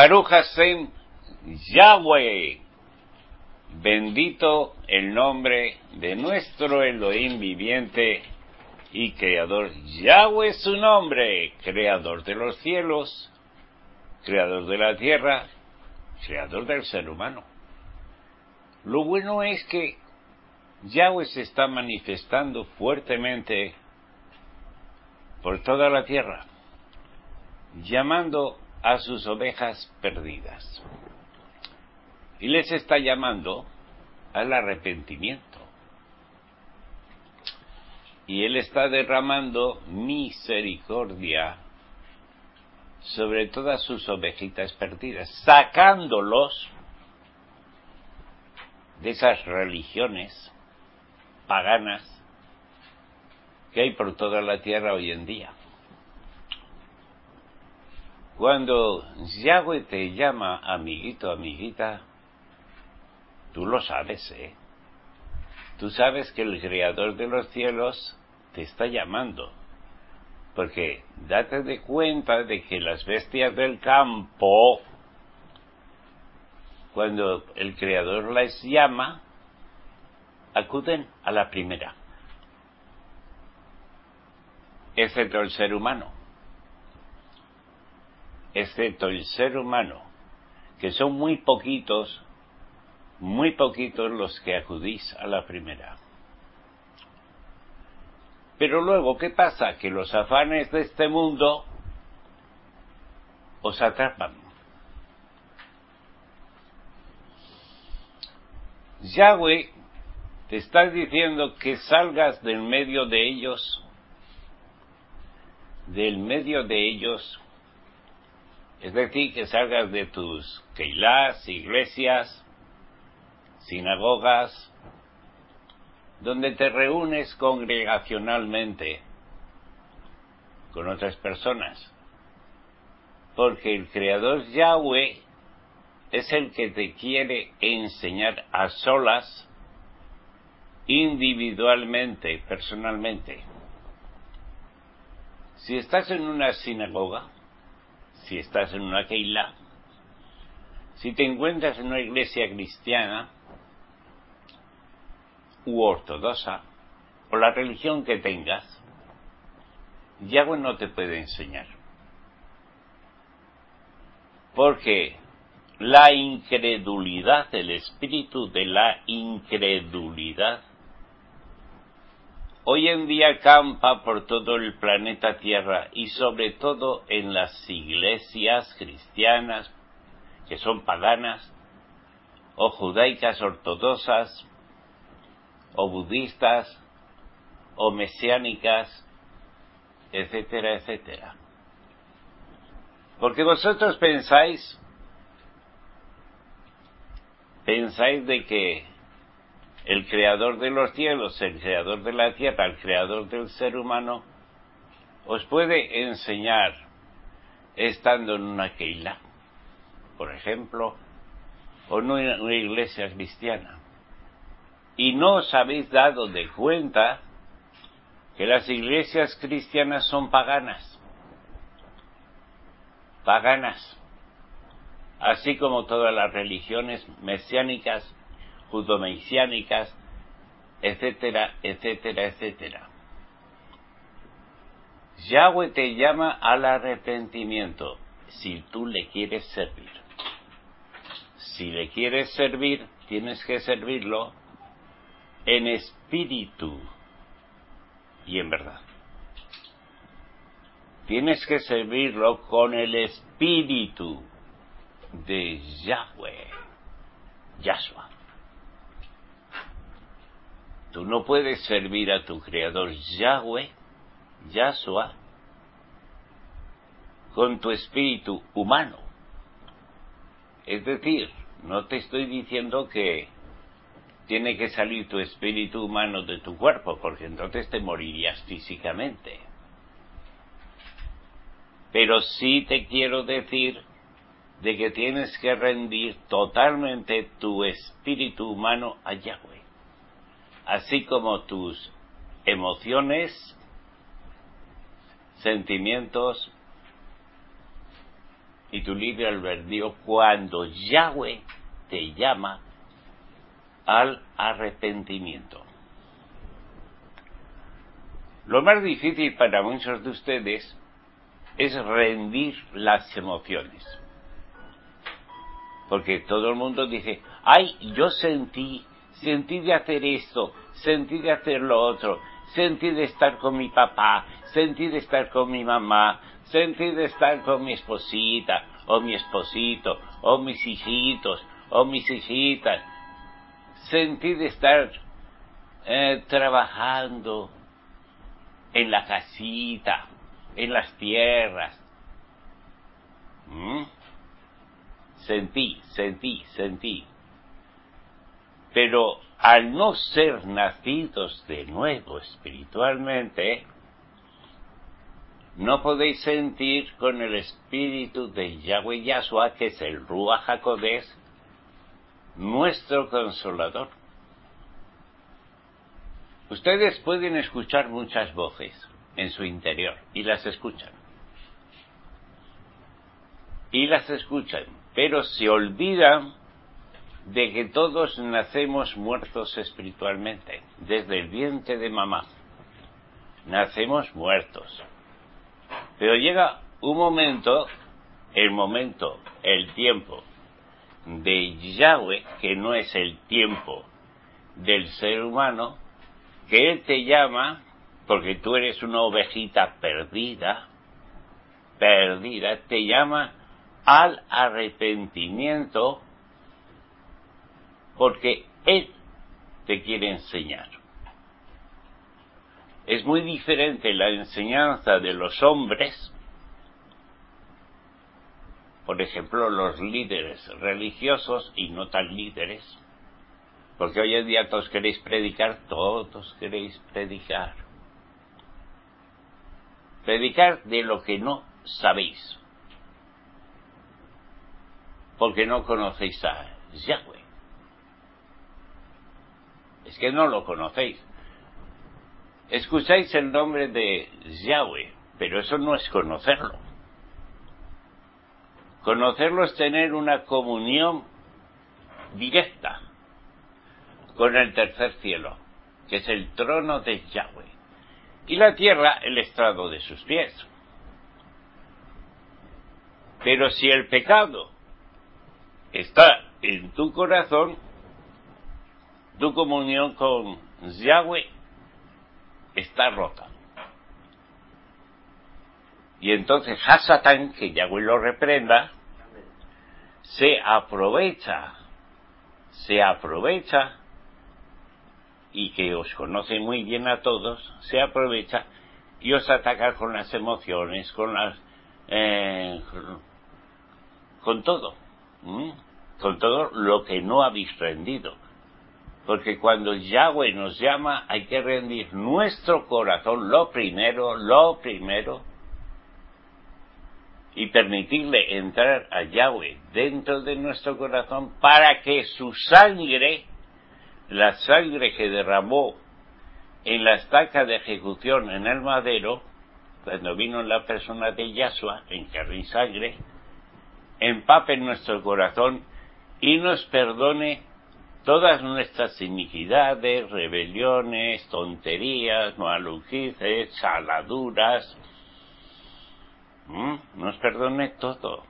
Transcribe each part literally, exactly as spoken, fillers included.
Baruch Hashem, Yahweh, bendito el nombre de nuestro Elohim viviente y creador. Yahweh es su nombre, creador de los cielos, creador de la tierra, creador del ser humano. Lo bueno es que Yahweh se está manifestando fuertemente por toda la tierra, llamando a sus ovejas perdidas. Y les está llamando al arrepentimiento. Y Él está derramando misericordia sobre todas sus ovejitas perdidas, sacándolos de esas religiones paganas que hay por toda la tierra hoy en día. Cuando Yahweh te llama amiguito, amiguita, tú lo sabes, ¿eh? Tú sabes que el Creador de los cielos te está llamando, porque date de cuenta de que las bestias del campo, cuando el Creador las llama, acuden a la primera, excepto el ser humano, excepto el ser humano, que son muy poquitos, muy poquitos los que acudís a la primera. Pero luego, ¿qué pasa? Que los afanes de este mundo os atrapan. Yahweh te está diciendo que salgas del medio de ellos, del medio de ellos, es decir, que salgas de tus keilás, iglesias, sinagogas, donde te reúnes congregacionalmente con otras personas, porque el Creador Yahweh es el que te quiere enseñar a solas, individualmente, personalmente. Si estás en una sinagoga, si estás en una keilá, si te encuentras en una iglesia cristiana u ortodoxa, o la religión que tengas, Yahweh no te puede enseñar. Porque la incredulidad, el espíritu de la incredulidad, hoy en día campa por todo el planeta Tierra y sobre todo en las iglesias cristianas, que son paganas, o judaicas ortodoxas, o budistas, o mesiánicas, etcétera, etcétera. Porque vosotros pensáis, pensáis de que el Creador de los cielos, el Creador de la tierra, el Creador del ser humano, os puede enseñar estando en una keilá, por ejemplo, o en una, una iglesia cristiana. Y no os habéis dado de cuenta que las iglesias cristianas son paganas. Paganas. Así como todas las religiones mesiánicas, judomesiánicas, etcétera, etcétera, etcétera. Yahweh te llama al arrepentimiento si tú le quieres servir. Si le quieres servir, tienes que servirlo en espíritu y en verdad. Tienes que servirlo con el espíritu de Yahweh, Yahshua. Tú no puedes servir a tu Creador Yahweh, Yahshua, con tu espíritu humano. Es decir, no te estoy diciendo que tiene que salir tu espíritu humano de tu cuerpo, porque entonces te morirías físicamente. Pero sí te quiero decir de que tienes que rendir totalmente tu espíritu humano a Yahweh, así como tus emociones, sentimientos, y tu libre albedrío cuando Yahweh te llama al arrepentimiento. Lo más difícil para muchos de ustedes es rendir las emociones. Porque todo el mundo dice, ay, yo sentí, sentí de hacer esto, sentí de hacer lo otro, sentí de estar con mi papá, sentí de estar con mi mamá, sentí de estar con mi esposita, o mi esposito, o mis hijitos, o mis hijitas, sentí de estar eh, trabajando en la casita, en las tierras. ¿Mm? Sentí, sentí, sentí. Pero al no ser nacidos de nuevo espiritualmente, no podéis sentir con el espíritu de Yahweh Yahshua, que es el Ruach HaKodesh, nuestro consolador. Ustedes pueden escuchar muchas voces en su interior, y las escuchan. Y las escuchan, pero se olvidan de que todos nacemos muertos espiritualmente, desde el vientre de mamá. Nacemos muertos. Pero llega un momento, el momento, el tiempo de Yahweh, que no es el tiempo del ser humano, que Él te llama, porque tú eres una ovejita perdida, perdida, te llama al arrepentimiento, porque Él te quiere enseñar. Es muy diferente la enseñanza de los hombres, por ejemplo, los líderes religiosos y no tan líderes, porque hoy en día todos queréis predicar, todos queréis predicar. Predicar de lo que no sabéis, porque no conocéis a Yahweh. Es que no lo conocéis. Escucháis el nombre de Yahweh, pero eso no es conocerlo. Conocerlo es tener una comunión directa con el tercer cielo, que es el trono de Yahweh, y la tierra el estrado de sus pies. Pero si el pecado está en tu corazón, tu comunión con Yahweh está rota. Y entonces Hasatán, que Yahweh lo reprenda, se aprovecha, se aprovecha, y que os conoce muy bien a todos, se aprovecha y os ataca con las emociones, con las eh, con todo, ¿m? con todo lo que no habéis rendido. Porque cuando Yahweh nos llama hay que rendir nuestro corazón, lo primero, lo primero, y permitirle entrar a Yahweh dentro de nuestro corazón para que su sangre, la sangre que derramó en la estaca de ejecución en el madero, cuando vino la persona de Yahshua en carne y sangre, empape nuestro corazón y nos perdone todas nuestras iniquidades, rebeliones, tonterías, maluquices, saladuras. ¿Mm? Nos perdone todo.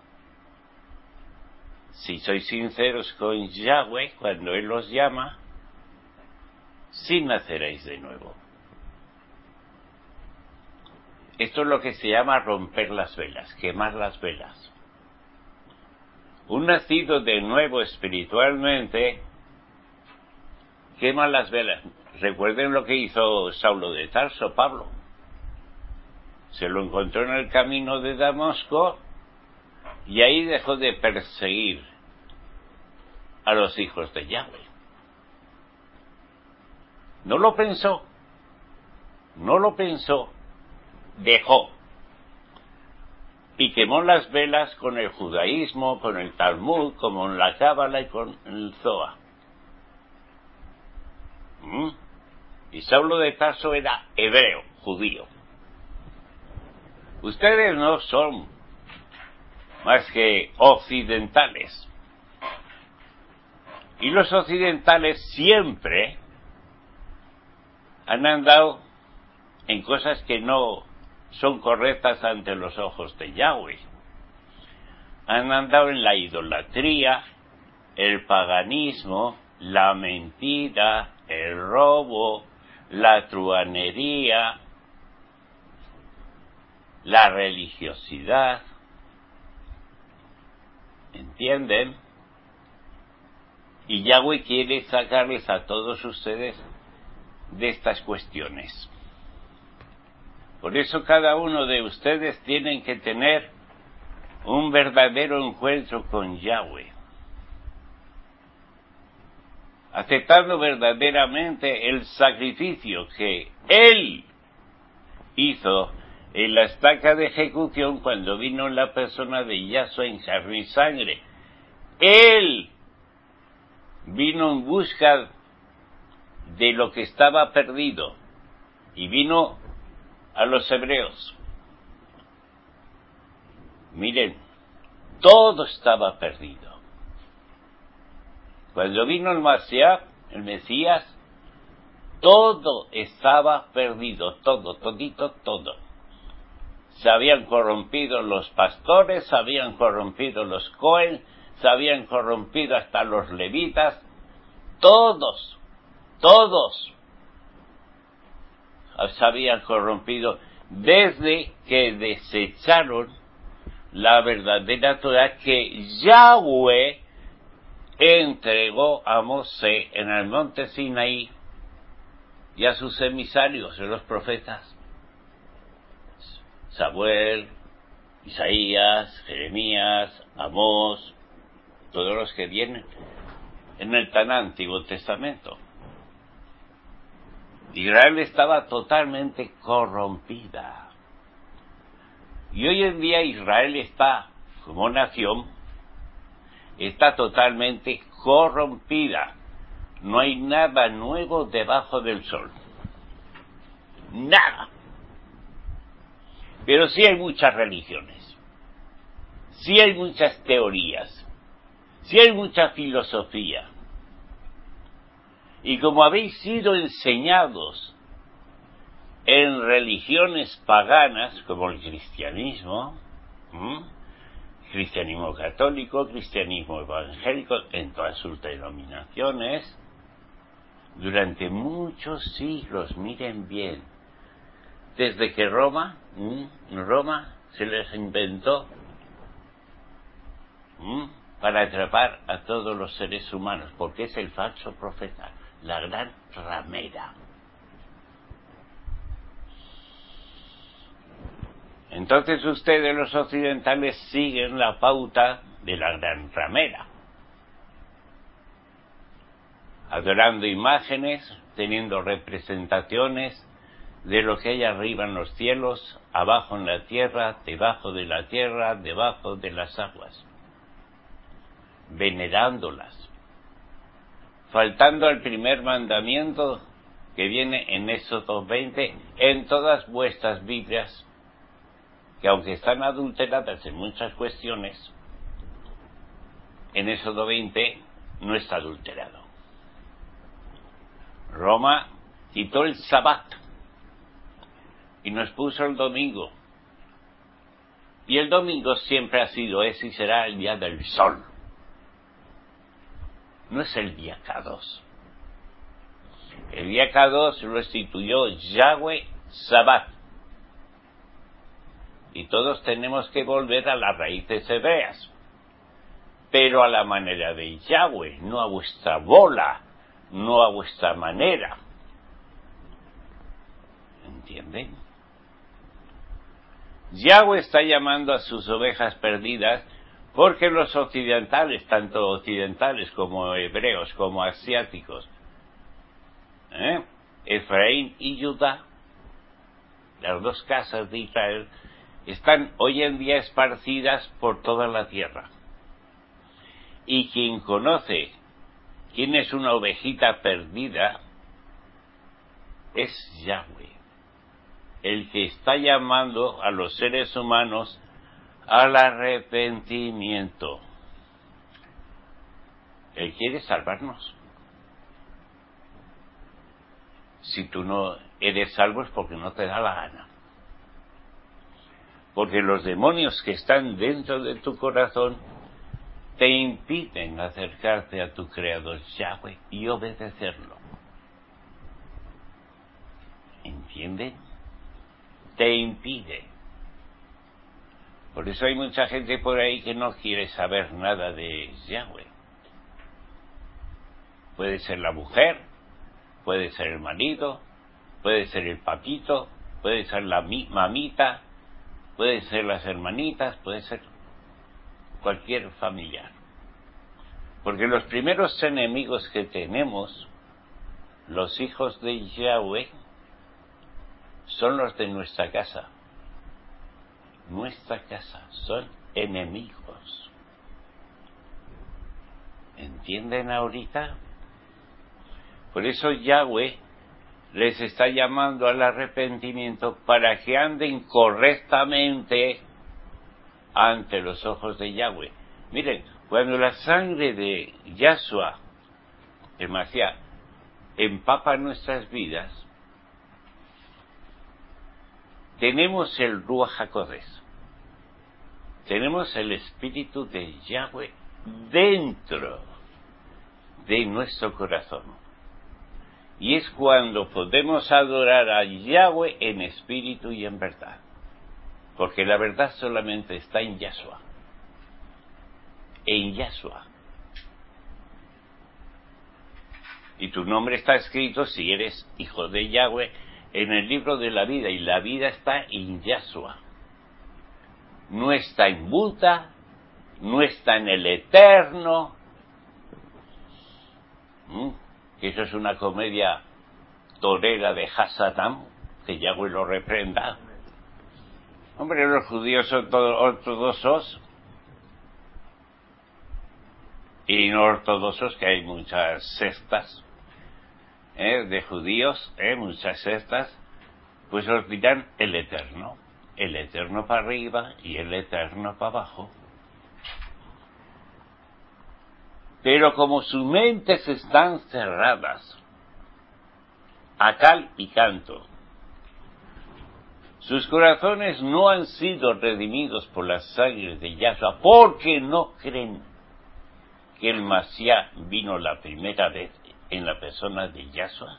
Si sois sinceros con Yahweh cuando Él os llama, sí naceréis de nuevo. Esto es lo que se llama romper las velas, quemar las velas. Un nacido de nuevo espiritualmente quema las velas. Recuerden lo que hizo Saulo de Tarso, Pablo. Se lo encontró en el camino de Damasco y ahí dejó de perseguir a los hijos de Yahweh. No lo pensó, no lo pensó, dejó. Y quemó las velas con el judaísmo, con el Talmud, como en la Cábala y con el Zohar. ¿Mm? Y Saulo de Tarso era hebreo, judío. Ustedes no son más que occidentales. Y los occidentales siempre han andado en cosas que no son correctas ante los ojos de Yahweh. Han andado en la idolatría, el paganismo, la mentira, el robo, la truhanería, la religiosidad. ¿Entienden? Y Yahweh quiere sacarles a todos ustedes de estas cuestiones. Por eso cada uno de ustedes tienen que tener un verdadero encuentro con Yahweh, aceptando verdaderamente el sacrificio que Él hizo en la estaca de ejecución cuando vino la persona de Yahshua en carne y sangre. Él vino en busca de lo que estaba perdido y vino a los hebreos. Miren, todo estaba perdido. Cuando vino el Mashiach, el Mesías, todo estaba perdido, todo, todito, todo. Se habían corrompido los pastores, se habían corrompido los Cohen, se habían corrompido hasta los levitas, todos, todos se habían corrompido desde que desecharon la verdadera Torah que Yahweh entregó a Mosé en el monte Sinaí y a sus emisarios, los profetas, Samuel, Isaías, Jeremías, Amós, todos los que vienen en el tan Antiguo Testamento. Israel estaba totalmente corrompida. Y hoy en día Israel está, como nación, está totalmente corrompida. No hay nada nuevo debajo del sol. Nada. Pero sí hay muchas religiones. Sí hay muchas teorías. Sí hay mucha filosofía. Y como habéis sido enseñados en religiones paganas, como el cristianismo, ¿m? cristianismo católico, cristianismo evangélico, en todas sus denominaciones, durante muchos siglos, miren bien, desde que Roma, ¿m? Roma se les inventó ¿m? para atrapar a todos los seres humanos, porque es el falso profeta, la gran ramera. Entonces ustedes los occidentales siguen la pauta de la gran ramera, adorando imágenes, teniendo representaciones de lo que hay arriba en los cielos, abajo en la tierra, debajo de la tierra, debajo de las aguas, venerándolas, faltando al primer mandamiento que viene en Éxodo veinte, en todas vuestras Biblias, que aunque están adulteradas en muchas cuestiones, en Éxodo veinte no está adulterado. Roma quitó el Sabbat y nos puso el domingo. Y el domingo siempre ha sido ese y será el día del sol. No es el día K dos. El día K dos lo instituyó Yahweh Sabbat. Y todos tenemos que volver a las raíces hebreas, pero a la manera de Yahweh, no a vuestra bola, no a vuestra manera. ¿Entienden? Yahweh está llamando a sus ovejas perdidas porque los occidentales, tanto occidentales como hebreos, como asiáticos, ¿eh? Efraín y Judá, las dos casas de Israel, están hoy en día esparcidas por toda la tierra. Y quien conoce quién es una ovejita perdida es Yahweh, el que está llamando a los seres humanos al arrepentimiento. Él quiere salvarnos. Si tú no eres salvo es porque no te da la gana. Porque los demonios que están dentro de tu corazón te impiden acercarte a tu Creador Yahweh y obedecerlo. ¿Entienden? Te impide. Por eso hay mucha gente por ahí que no quiere saber nada de Yahweh. Puede ser la mujer, puede ser el marido, puede ser el papito, puede ser la mamita, puede ser las hermanitas, puede ser cualquier familiar. Porque los primeros enemigos que tenemos, los hijos de Yahweh, son los de nuestra casa. Nuestra casa son enemigos. ¿Entienden ahorita? Por eso Yahweh les está llamando al arrepentimiento para que anden correctamente ante los ojos de Yahweh. Miren, cuando la sangre de Yahshua, el Mashiach, empapa nuestras vidas, tenemos el Ruach HaKodesh, tenemos el Espíritu de Yahweh dentro de nuestro corazón. Y es cuando podemos adorar a Yahweh en espíritu y en verdad. Porque la verdad solamente está en Yahshua. En Yahshua. Y tu nombre está escrito, si eres hijo de Yahweh, en el libro de la vida. Y la vida está en Yahshua. No está en Buda, no está en el Eterno. ¿Mm? Que eso es una comedia torera de Hasatán, que Yahweh lo reprenda. Hombre, los judíos son todos ortodoxos y no ortodoxos, que hay muchas sectas ¿eh? de judíos, ¿eh? muchas sectas, pues olvidan el Eterno, el Eterno para arriba y el Eterno para abajo. Pero como sus mentes están cerradas a cal y canto, sus corazones no han sido redimidos por la sangre de Yahshua, porque no creen que el Mashiach vino la primera vez en la persona de Yahshua.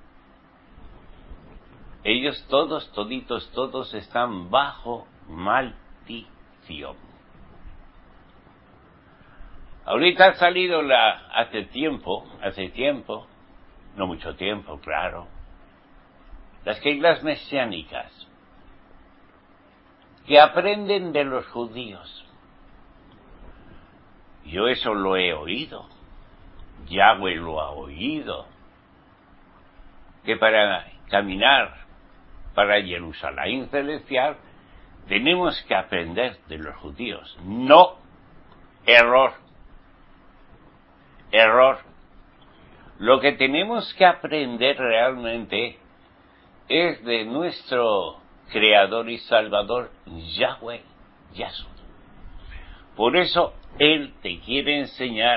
Ellos todos, toditos, todos están bajo maldición. Ahorita ha salido la, hace tiempo, hace tiempo, no mucho tiempo, claro, las Keilas mesiánicas, que aprenden de los judíos. Yo eso lo he oído, Yahweh lo ha oído, que para caminar para Jerusalén celestial tenemos que aprender de los judíos. No, error, error. Lo que tenemos que aprender realmente es de nuestro Creador y Salvador, Yahweh, Yahshua. Por eso Él te quiere enseñar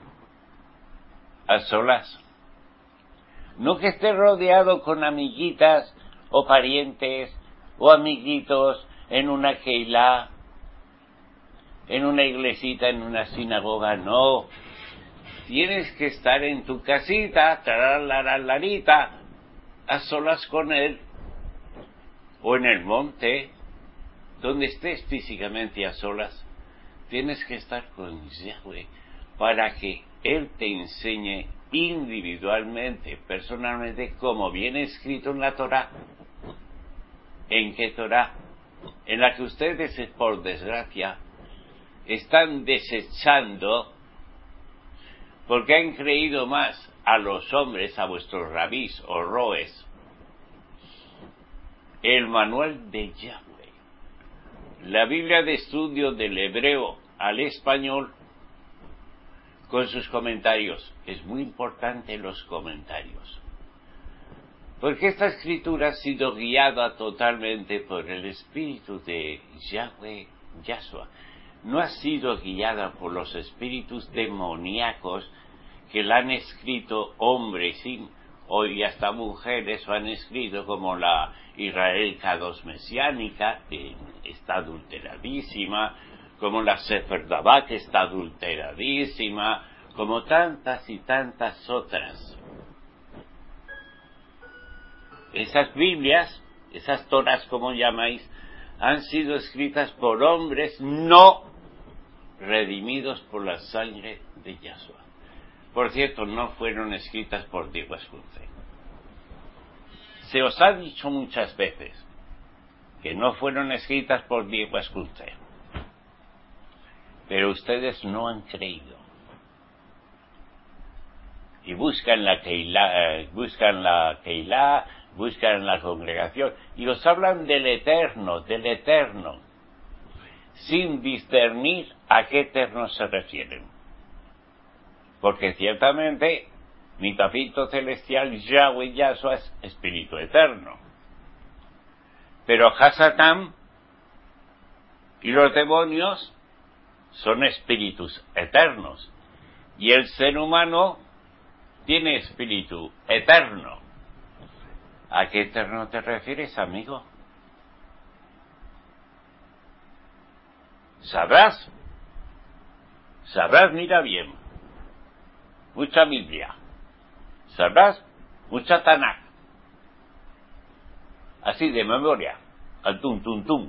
a solas. No que estés rodeado con amiguitas o parientes o amiguitos en una keilá, en una iglesita, en una sinagoga, no. Tienes que estar en tu casita, tararararita, a solas con Él, o en el monte, donde estés físicamente a solas. Tienes que estar con Yahweh para que Él te enseñe individualmente, personalmente, como viene escrito en la Torá. ¿En qué Torá? En la que ustedes, por desgracia, están desechando, porque han creído más a los hombres, a vuestros rabís o roes, el manual de Yahweh, la Biblia de estudio del hebreo al español, con sus comentarios. Es muy importante los comentarios, porque esta escritura ha sido guiada totalmente por el Espíritu de Yahweh, Yahshua. No ha sido guiada por los espíritus demoníacos que la han escrito hombres y hoy hasta mujeres lo han escrito, como la Israel Kadosh mesiánica, que está adulteradísima, como la Sefer Dabá, que está adulteradísima, como tantas y tantas otras. Esas Biblias, esas Toras como llamáis, han sido escritas por hombres no redimidos por la sangre de Yahshua. Por cierto, no fueron escritas por Diego Ascunce. Se os ha dicho muchas veces que no fueron escritas por Diego Ascunce, pero ustedes no han creído. Y buscan la Keilah, buscan la Keilah, buscan la congregación, y os hablan del eterno, del eterno, sin discernir a qué eterno se refieren. Porque ciertamente mi papito celestial Yahweh Yahshua es espíritu eterno. Pero Hasatán y los demonios son espíritus eternos. Y el ser humano tiene espíritu eterno. ¿A qué eterno te refieres, amigo? Sabrás. Sabrás, mira bien. Mucha Biblia. Sabrás mucha Tanakh. Así de memoria. Al tum tum tum.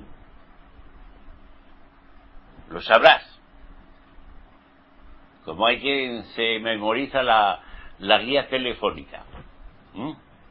Lo sabrás. Como hay quien se memoriza la, la guía telefónica. ¿Mm?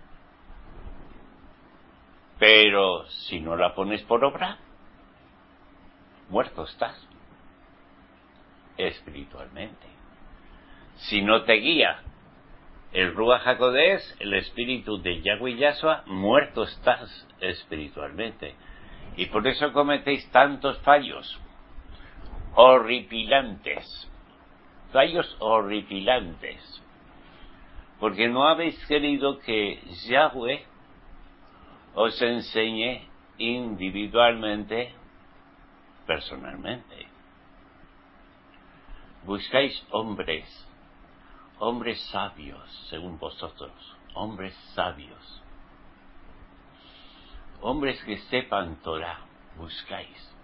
Pero si no la pones por obra, muerto estás. Espiritualmente. Si no te guía el Ruach HaKodesh, el espíritu de Yahweh Yahshua, muerto estás espiritualmente. Y por eso cometéis tantos fallos horripilantes. Fallos horripilantes. Porque no habéis querido que Yahweh os enseñe individualmente, personalmente. Buscáis hombres, hombres sabios, según vosotros, hombres sabios, hombres que sepan Torah, buscáis.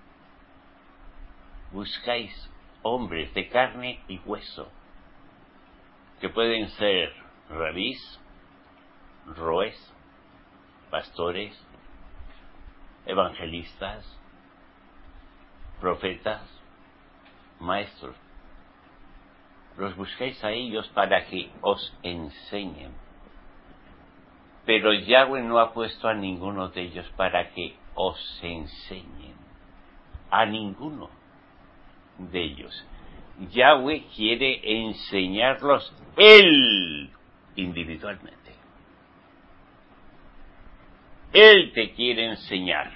Buscáis hombres de carne y hueso, que pueden ser rabís, roes, pastores, evangelistas, profetas, maestros. Los buscáis a ellos para que os enseñen. Pero Yahweh no ha puesto a ninguno de ellos para que os enseñen. A ninguno de ellos. Yahweh quiere enseñarlos Él individualmente. Él te quiere enseñar.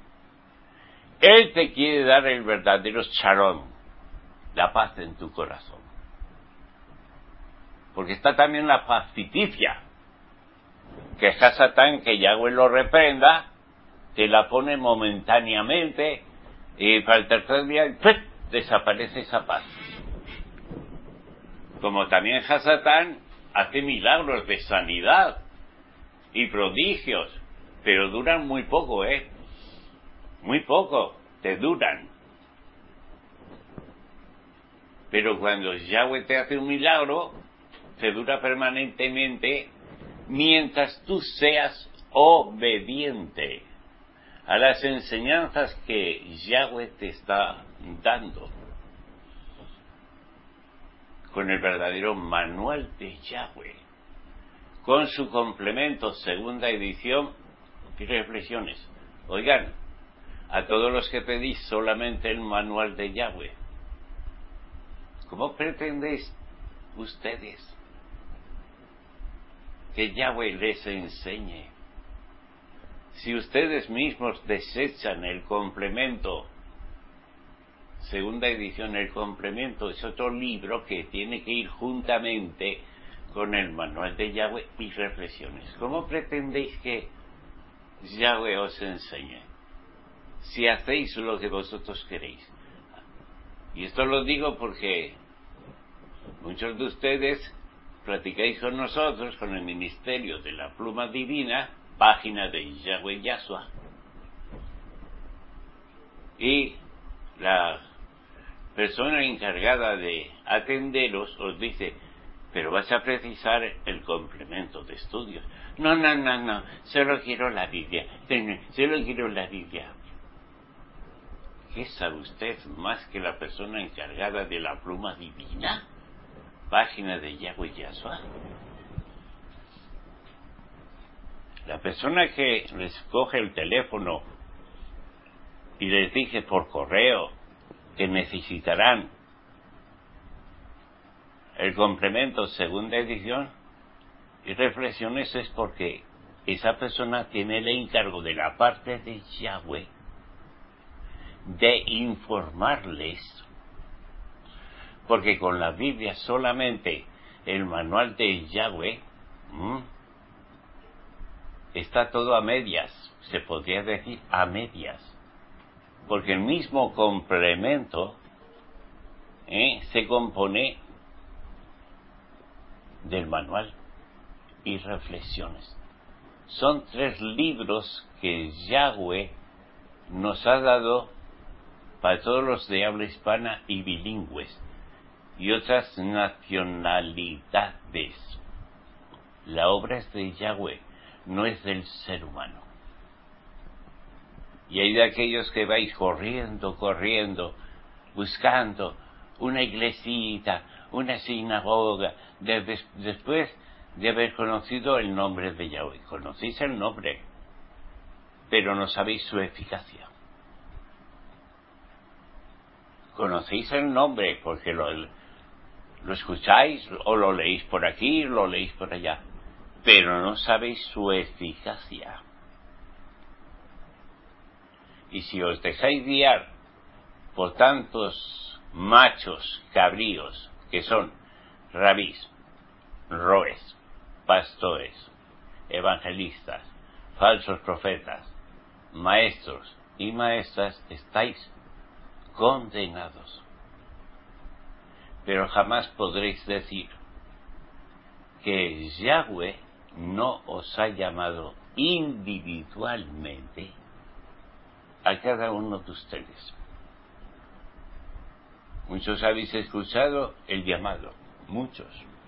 Él te quiere dar el verdadero shalom, la paz en tu corazón. Porque está también la paz ficticia, que Hasatán, que Yahweh lo reprenda, te la pone momentáneamente y para el tercer día ¡pum!, desaparece esa paz. Como también Hasatán hace milagros de sanidad y prodigios, pero duran muy poco, ¿eh? Muy poco, te duran. Pero cuando Yahweh te hace un milagro, te dura permanentemente mientras tú seas obediente a las enseñanzas que Yahweh te está dando. Con el verdadero manual de Yahweh, con su complemento, segunda edición y reflexiones. Oigan, a todos los que pedís solamente el manual de Yahweh, ¿cómo pretendéis ustedes que Yahweh les enseñe si ustedes mismos desechan el complemento? Segunda edición, el complemento es otro libro que tiene que ir juntamente con el manual de Yahweh y reflexiones. ¿Cómo pretendéis que Yahweh os enseñe? si hacéis lo que vosotros queréis. Y esto lo digo porque muchos de ustedes platicáis con nosotros, con el Ministerio de la Pluma Divina, página de Yahweh Yahshua, y la persona encargada de atenderos os dice: pero vas a precisar el complemento de estudios. No, no, no, no, solo quiero la Biblia, solo quiero la Biblia. ¿Qué sabe usted más que la persona encargada de la Pluma Divina, página de Yahweh Yahshua? La persona que les coge el teléfono y les dice por correo que necesitarán el complemento segunda edición y reflexiones, es porque esa persona tiene el encargo de la parte de Yahweh de informarles, porque con la Biblia solamente el manual de Yahweh ¿m? está todo a medias, se podría decir a medias, porque el mismo complemento ¿eh? se compone del manual y reflexiones. Son tres libros que Yahweh nos ha dado para todos los de habla hispana y bilingües y otras nacionalidades. La obra es de Yahweh, no es del ser humano. Y hay de aquellos que vais corriendo, corriendo, buscando una iglesita, una sinagoga, de, de, después de haber conocido el nombre de Yahweh. Conocéis el nombre, pero no sabéis su eficacia. Conocéis el nombre porque lo, lo escucháis o lo leéis por aquí, lo leéis por allá, pero no sabéis su eficacia. Y si os dejáis guiar por tantos machos cabríos que son rabís, roes, pastores, evangelistas, falsos profetas, maestros y maestras, estáis condenados. Pero jamás podréis decir que Yahweh no os ha llamado individualmente a cada uno de ustedes. Muchos habéis escuchado el llamado, muchos.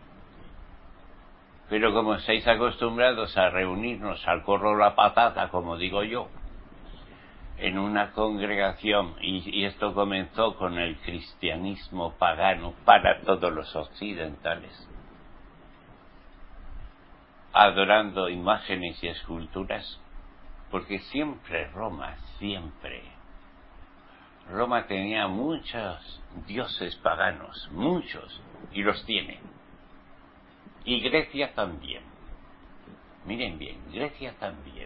Pero como estáis acostumbrados a reunirnos al corro la patata, como digo yo, en una congregación, y, y esto comenzó con el cristianismo pagano para todos los occidentales, adorando imágenes y esculturas, porque siempre Roma, siempre, Roma tenía muchos dioses paganos, muchos, y los tiene. Y Grecia también. Miren bien, Grecia también.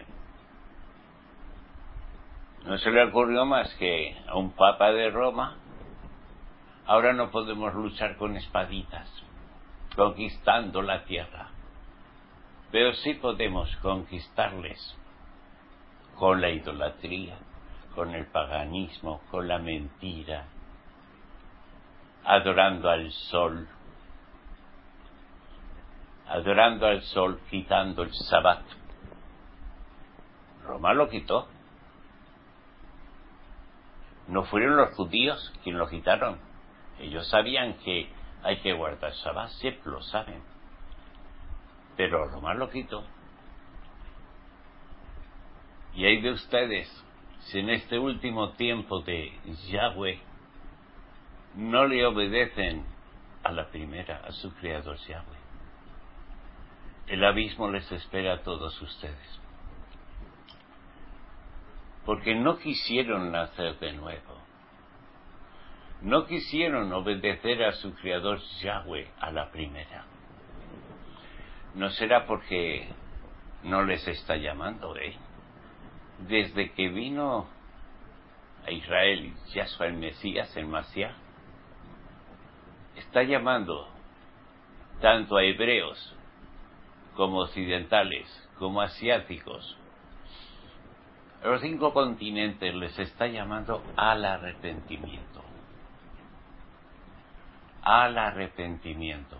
No se le ocurrió más que a un papa de Roma: ahora no podemos luchar con espaditas, conquistando la tierra, pero sí podemos conquistarles con la idolatría, con el paganismo, con la mentira, adorando al sol, adorando al sol, quitando el sabbat. Roma lo quitó. No fueron los judíos quienes lo quitaron. Ellos sabían que hay que guardar sabbat, siempre lo saben. Pero Roma lo quitó. Y hay de ustedes, si en este último tiempo de Yahweh no le obedecen a la primera, a su creador Yahweh, el abismo les espera a todos ustedes. Porque no quisieron nacer de nuevo. No quisieron obedecer a su creador Yahweh a la primera. No será porque no les está llamando, ¿eh? Desde que vino a Israel Yahshua el Mesías, el Mashiach, está llamando tanto a hebreos como occidentales, como asiáticos, A los cinco continentes les está llamando al arrepentimiento. Al arrepentimiento.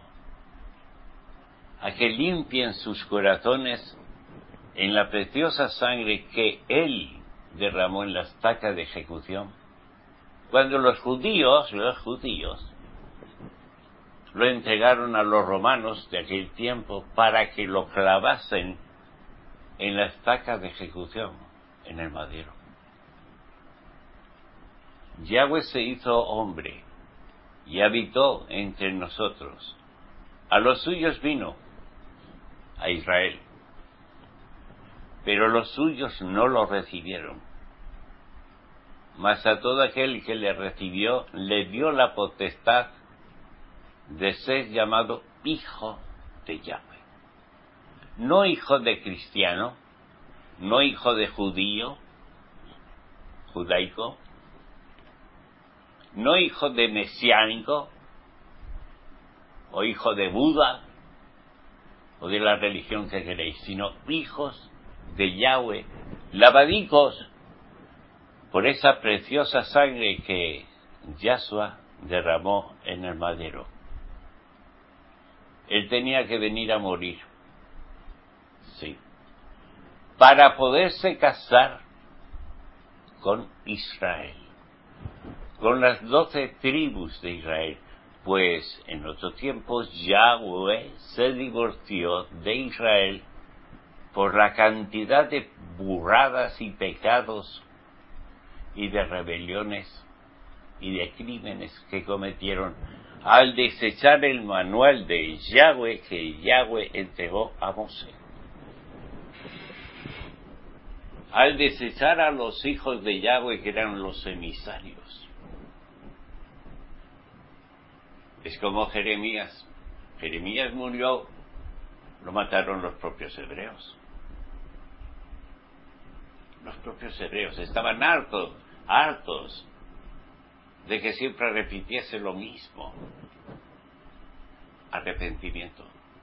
A que limpien sus corazones en la preciosa sangre que Él derramó en la estaca de ejecución. Cuando los judíos, los judíos, lo entregaron a los romanos de aquel tiempo para que lo clavasen en la estaca de ejecución, en el madero. Yahweh se hizo hombre y habitó entre nosotros. A los suyos vino, a Israel, pero los suyos no lo recibieron. Mas a todo aquel que le recibió, le dio la potestad de ser llamado hijo de Yahweh. No hijo de cristiano, no hijo de judío, judaico, no hijo de mesiánico, o hijo de Buda, o de la religión que queréis, sino hijos de Yahweh, lavadicos por esa preciosa sangre que Yahshua derramó en el madero. Él tenía que venir a morir, sí, para poderse casar con Israel, con las doce tribus de Israel, pues en otros tiempos Yahweh se divorció de Israel por la cantidad de burradas y pecados y de rebeliones y de crímenes que cometieron al desechar el manual de Yahweh que Yahweh entregó a Mosé. Al desechar a los hijos de Yahweh que eran los emisarios. Es como Jeremías. Jeremías murió, lo mataron los propios hebreos. Los propios hebreos estaban hartos, hartos de que siempre repitiese lo mismo. Arrepentimiento.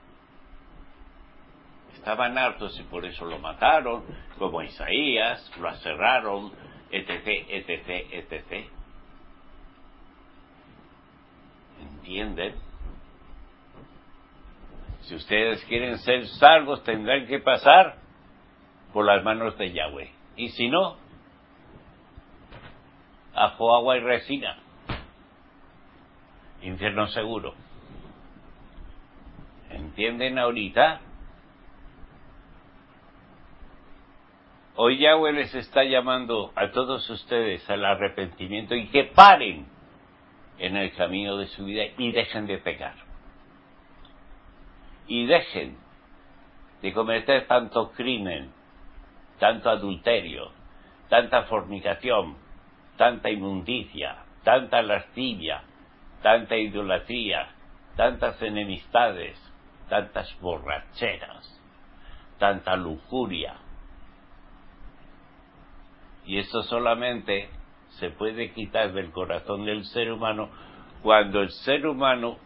Estaban hartos y por eso lo mataron, como Isaías, lo aserraron, etc, etc, etcétera. ¿Entienden? Si ustedes quieren ser salvos, tendrán que pasar por las manos de Yahweh. Y si no, ajo, agua y resina. Infierno seguro. ¿Entienden ahorita? Hoy Yahweh les está llamando a todos ustedes al arrepentimiento y que paren en el camino de su vida y dejen de pecar. Y dejen de cometer tanto crimen, tanto adulterio, tanta fornicación, tanta inmundicia, tanta lascivia, tanta idolatría, tantas enemistades, tantas borracheras, tanta lujuria. Y esto solamente se puede quitar del corazón del ser humano cuando el ser humano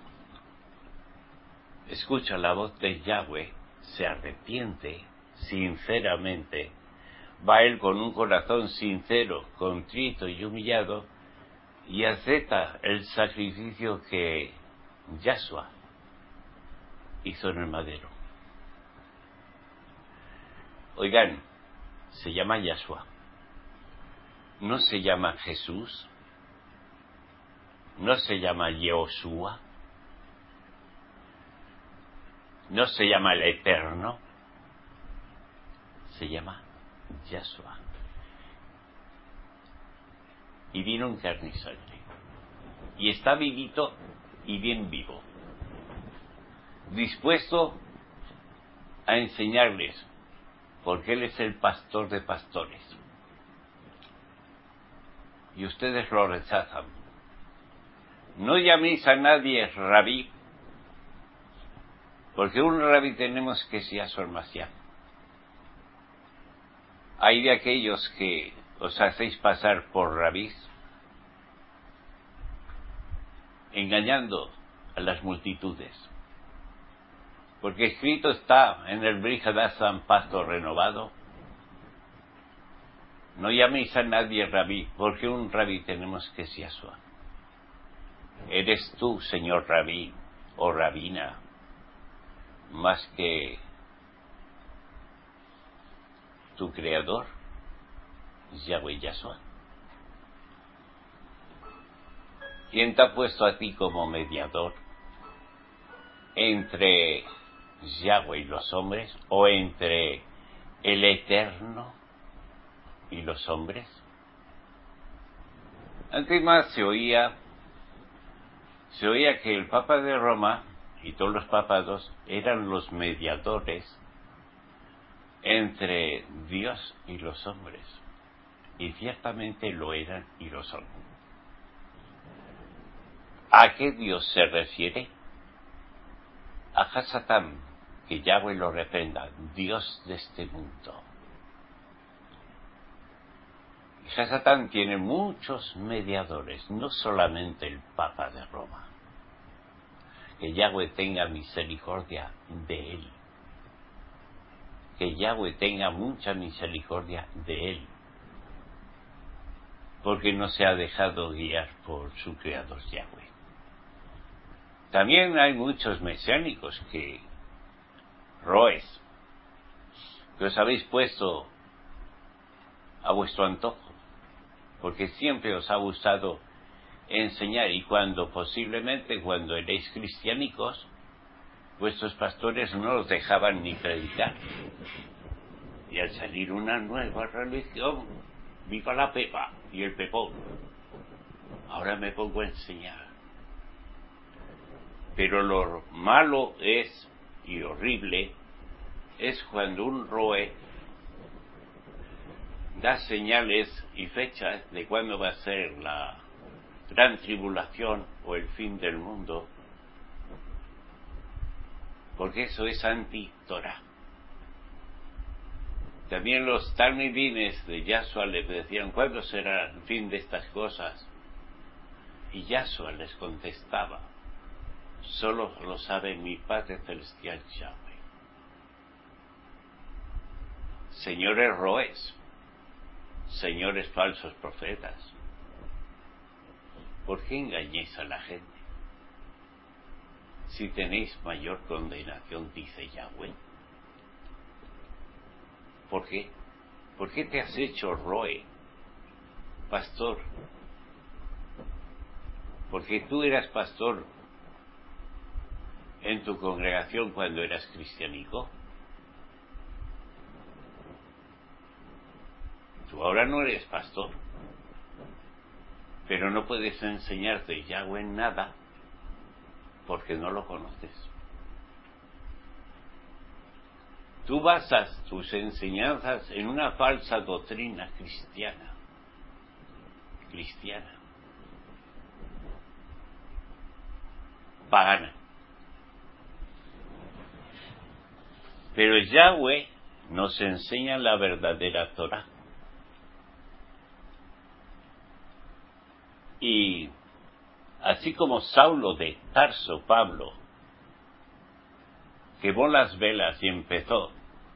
escucha la voz de Yahweh, se arrepiente sinceramente, va él con un corazón sincero, contrito y humillado y acepta el sacrificio que Yahshua hizo en el madero. Oigan, se llama Yahshua. No se llama Jesús, no se llama Yehoshua, no se llama el Eterno, se llama Yahshua. Y vino en carne y sangre. Y está vivito y bien vivo, dispuesto a enseñarles, porque Él es el pastor de pastores. Y ustedes lo rechazan. No llaméis a nadie rabí, porque un rabí tenemos que es Yahshua el Mashiach. Hay de aquellos que os hacéis pasar por rabís, engañando a las multitudes. Porque escrito está en el Brit Hadashah, Pacto Renovado, No llaméis a nadie rabí, porque un rabí tenemos que es Yahshua. Eres tú, señor rabí o rabina, más que tu creador, Yahweh Yahshua. ¿Quién te ha puesto a ti como mediador entre Yahweh y los hombres, o entre el Eterno y los hombres? Antes más se oía, se oía que el Papa de Roma y todos los papados eran los mediadores entre Dios y los hombres, y ciertamente lo eran y lo son. ¿A qué Dios se refiere? A Hasatán, que Yahweh lo reprenda, Dios de este mundo. Y Hasatán tiene muchos mediadores, no solamente el Papa de Roma. Que Yahweh tenga misericordia de él. Que Yahweh tenga mucha misericordia de él. Porque no se ha dejado guiar por su creador Yahweh. También hay muchos mesiánicos que, roes, que os habéis puesto a vuestro antojo, porque siempre os ha gustado enseñar, y cuando posiblemente cuando erais cristianicos, vuestros pastores no os dejaban ni predicar. Y al salir una nueva religión, viva la pepa y el pepón, ahora me pongo a enseñar. Pero lo malo es, y horrible, es cuando un roe da señales y fechas de cuándo va a ser la gran tribulación o el fin del mundo, porque eso es anti-Torah. También los talmidines de Yahshua le decían, ¿cuándo será el fin de estas cosas? Y Yahshua les contestaba, solo lo sabe mi Padre Celestial Yahweh. Señores roes, señores falsos profetas, ¿por qué engañéis a la gente? Si tenéis mayor condenación, dice Yahweh. ¿Por qué? ¿Por qué te has hecho roe, pastor? Porque tú eras pastor en tu congregación cuando eras cristianico. Tú ahora no eres pastor, pero no puedes enseñarte Yahweh nada porque no lo conoces. Tú basas tus enseñanzas en una falsa doctrina cristiana. Cristiana. Pagana. Pero Yahweh nos enseña la verdadera Torah. Y así como Saulo de Tarso, Pablo, quemó las velas y empezó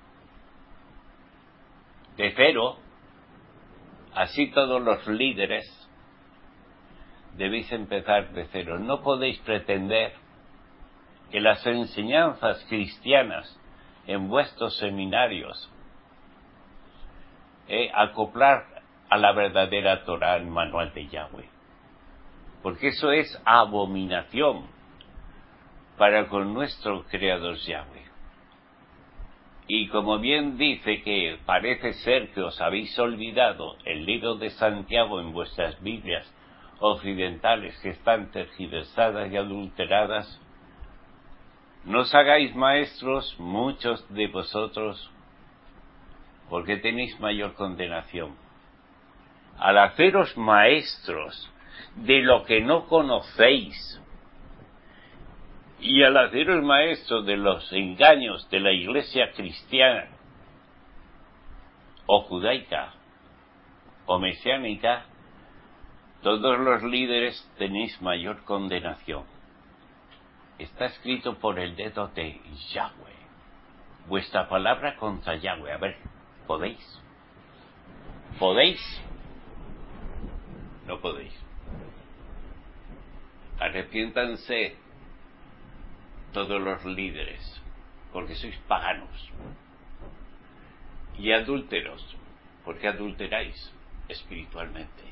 de cero, así todos los líderes debéis empezar de cero. No podéis pretender que las enseñanzas cristianas en vuestros seminarios eh, acoplar a la verdadera Torah, el manual de Yahweh, porque eso es abominación para con nuestro creador Yahweh. Y como bien dice que parece ser que os habéis olvidado el libro de Santiago en vuestras Biblias occidentales, que están tergiversadas y adulteradas, no os hagáis maestros muchos de vosotros, porque tenéis mayor condenación. Al haceros maestros de lo que no conocéis, y al haceros maestros de los engaños de la iglesia cristiana, o judaica, o mesiánica, todos los líderes tenéis mayor condenación. Está escrito por el dedo de Yahweh. Vuestra palabra contra Yahweh. A ver, ¿podéis? ¿Podéis? No podéis. Arrepiéntanse todos los líderes, porque sois paganos. Y adúlteros, porque adulteráis espiritualmente.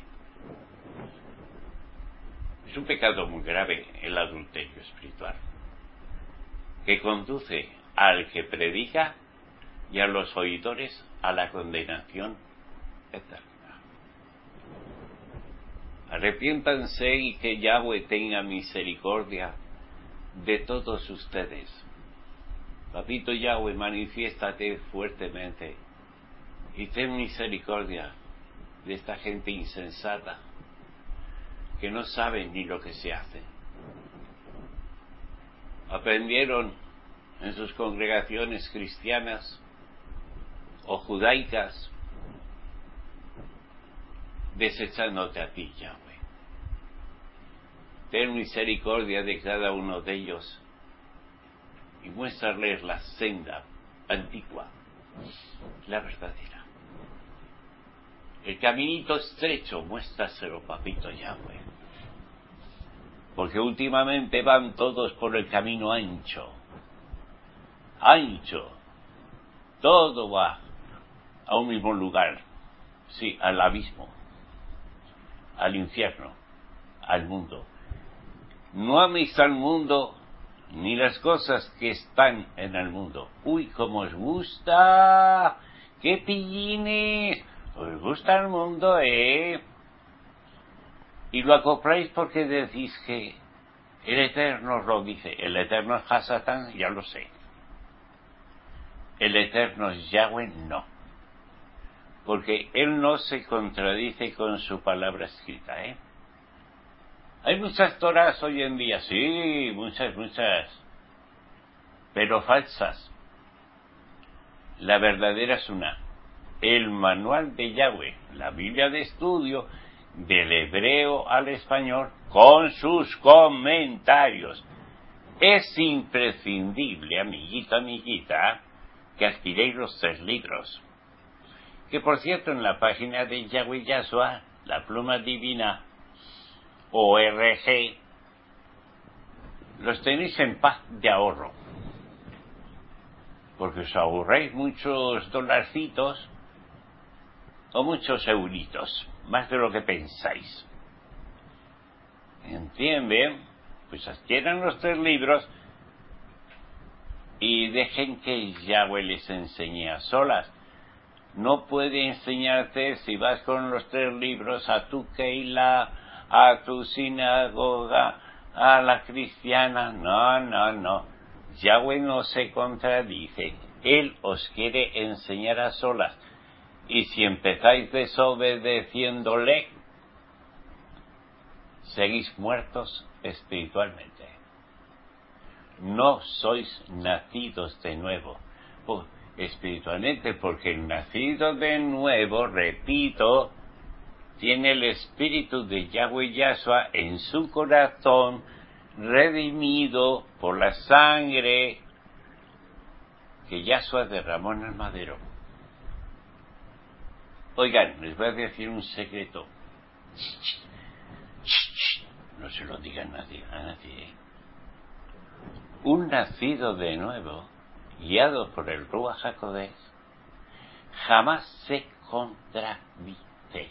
Es un pecado muy grave el adulterio espiritual, que conduce al que predica y a los oidores a la condenación eterna. Arrepiéntanse y que Yahweh tenga misericordia de todos ustedes. Papito Yahweh, manifiéstate fuertemente y ten misericordia de esta gente insensata que no sabe ni lo que se hace. Aprendieron en sus congregaciones cristianas o judaicas desechándote a ti, Yahweh. Ten misericordia de cada uno de ellos y muéstrales la senda antigua, la verdadera. El caminito estrecho, muéstraselo, papito Yahweh. Porque últimamente van todos por el camino ancho. Ancho. Todo va a un mismo lugar. Sí, al abismo. Al infierno. Al mundo. No améis al mundo ni las cosas que están en el mundo. Uy, cómo os gusta. ¡Qué pillines! Os gusta el mundo, ¿eh? Y lo acopláis porque decís que el Eterno os lo dice. El Eterno es Hasatán, ya lo sé. El Eterno es Yahweh, no. Porque Él no se contradice con su palabra escrita, ¿eh? Hay muchas Torás hoy en día, sí, muchas, muchas, pero falsas. La verdadera es una. El manual de Yahweh, la Biblia de estudio, del hebreo al español, con sus comentarios. Es imprescindible, amiguito, amiguita, que adquiréis los tres libros. Que por cierto, en la página de Yahweh Yahshua, la pluma divina, O R G, los tenéis en paz de ahorro. Porque os ahorréis muchos dolarcitos o muchos euritos, más de lo que pensáis. ¿Entienden? Pues adquieran los tres libros y dejen que Yahweh les enseñe a solas. No puede enseñarte si vas con los tres libros a tu Keila, a tu sinagoga, a la cristiana. No, no, no. Yahweh no se contradice. Él os quiere enseñar a solas. Y si empezáis desobedeciéndole, seguís muertos espiritualmente. No sois nacidos de nuevo. Pues, espiritualmente, porque el nacido de nuevo, repito, tiene el espíritu de Yahweh Yahshua en su corazón, redimido por la sangre que Yahshua derramó en el madero. Oigan, les voy a decir un secreto. No se lo diga a nadie, a nadie. ¿eh? Un nacido de nuevo, guiado por el Ruach HaKodesh, jamás se contradice.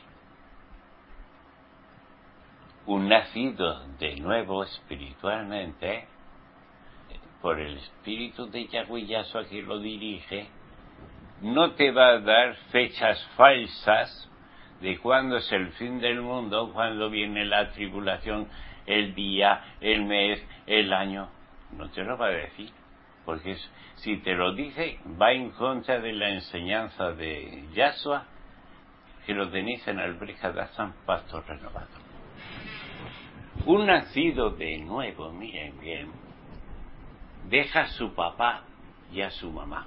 Un nacido de nuevo espiritualmente, por el espíritu de Yahweh Yahshua que lo dirige, no te va a dar fechas falsas de cuándo es el fin del mundo, cuándo viene la tribulación, el día, el mes, el año. No te lo va a decir, porque es, si te lo dice, va en contra de la enseñanza de Yahshua, que lo tenéis en el Breja de San Pacto Renovado. Un nacido de nuevo, miren bien, deja a su papá y a su mamá.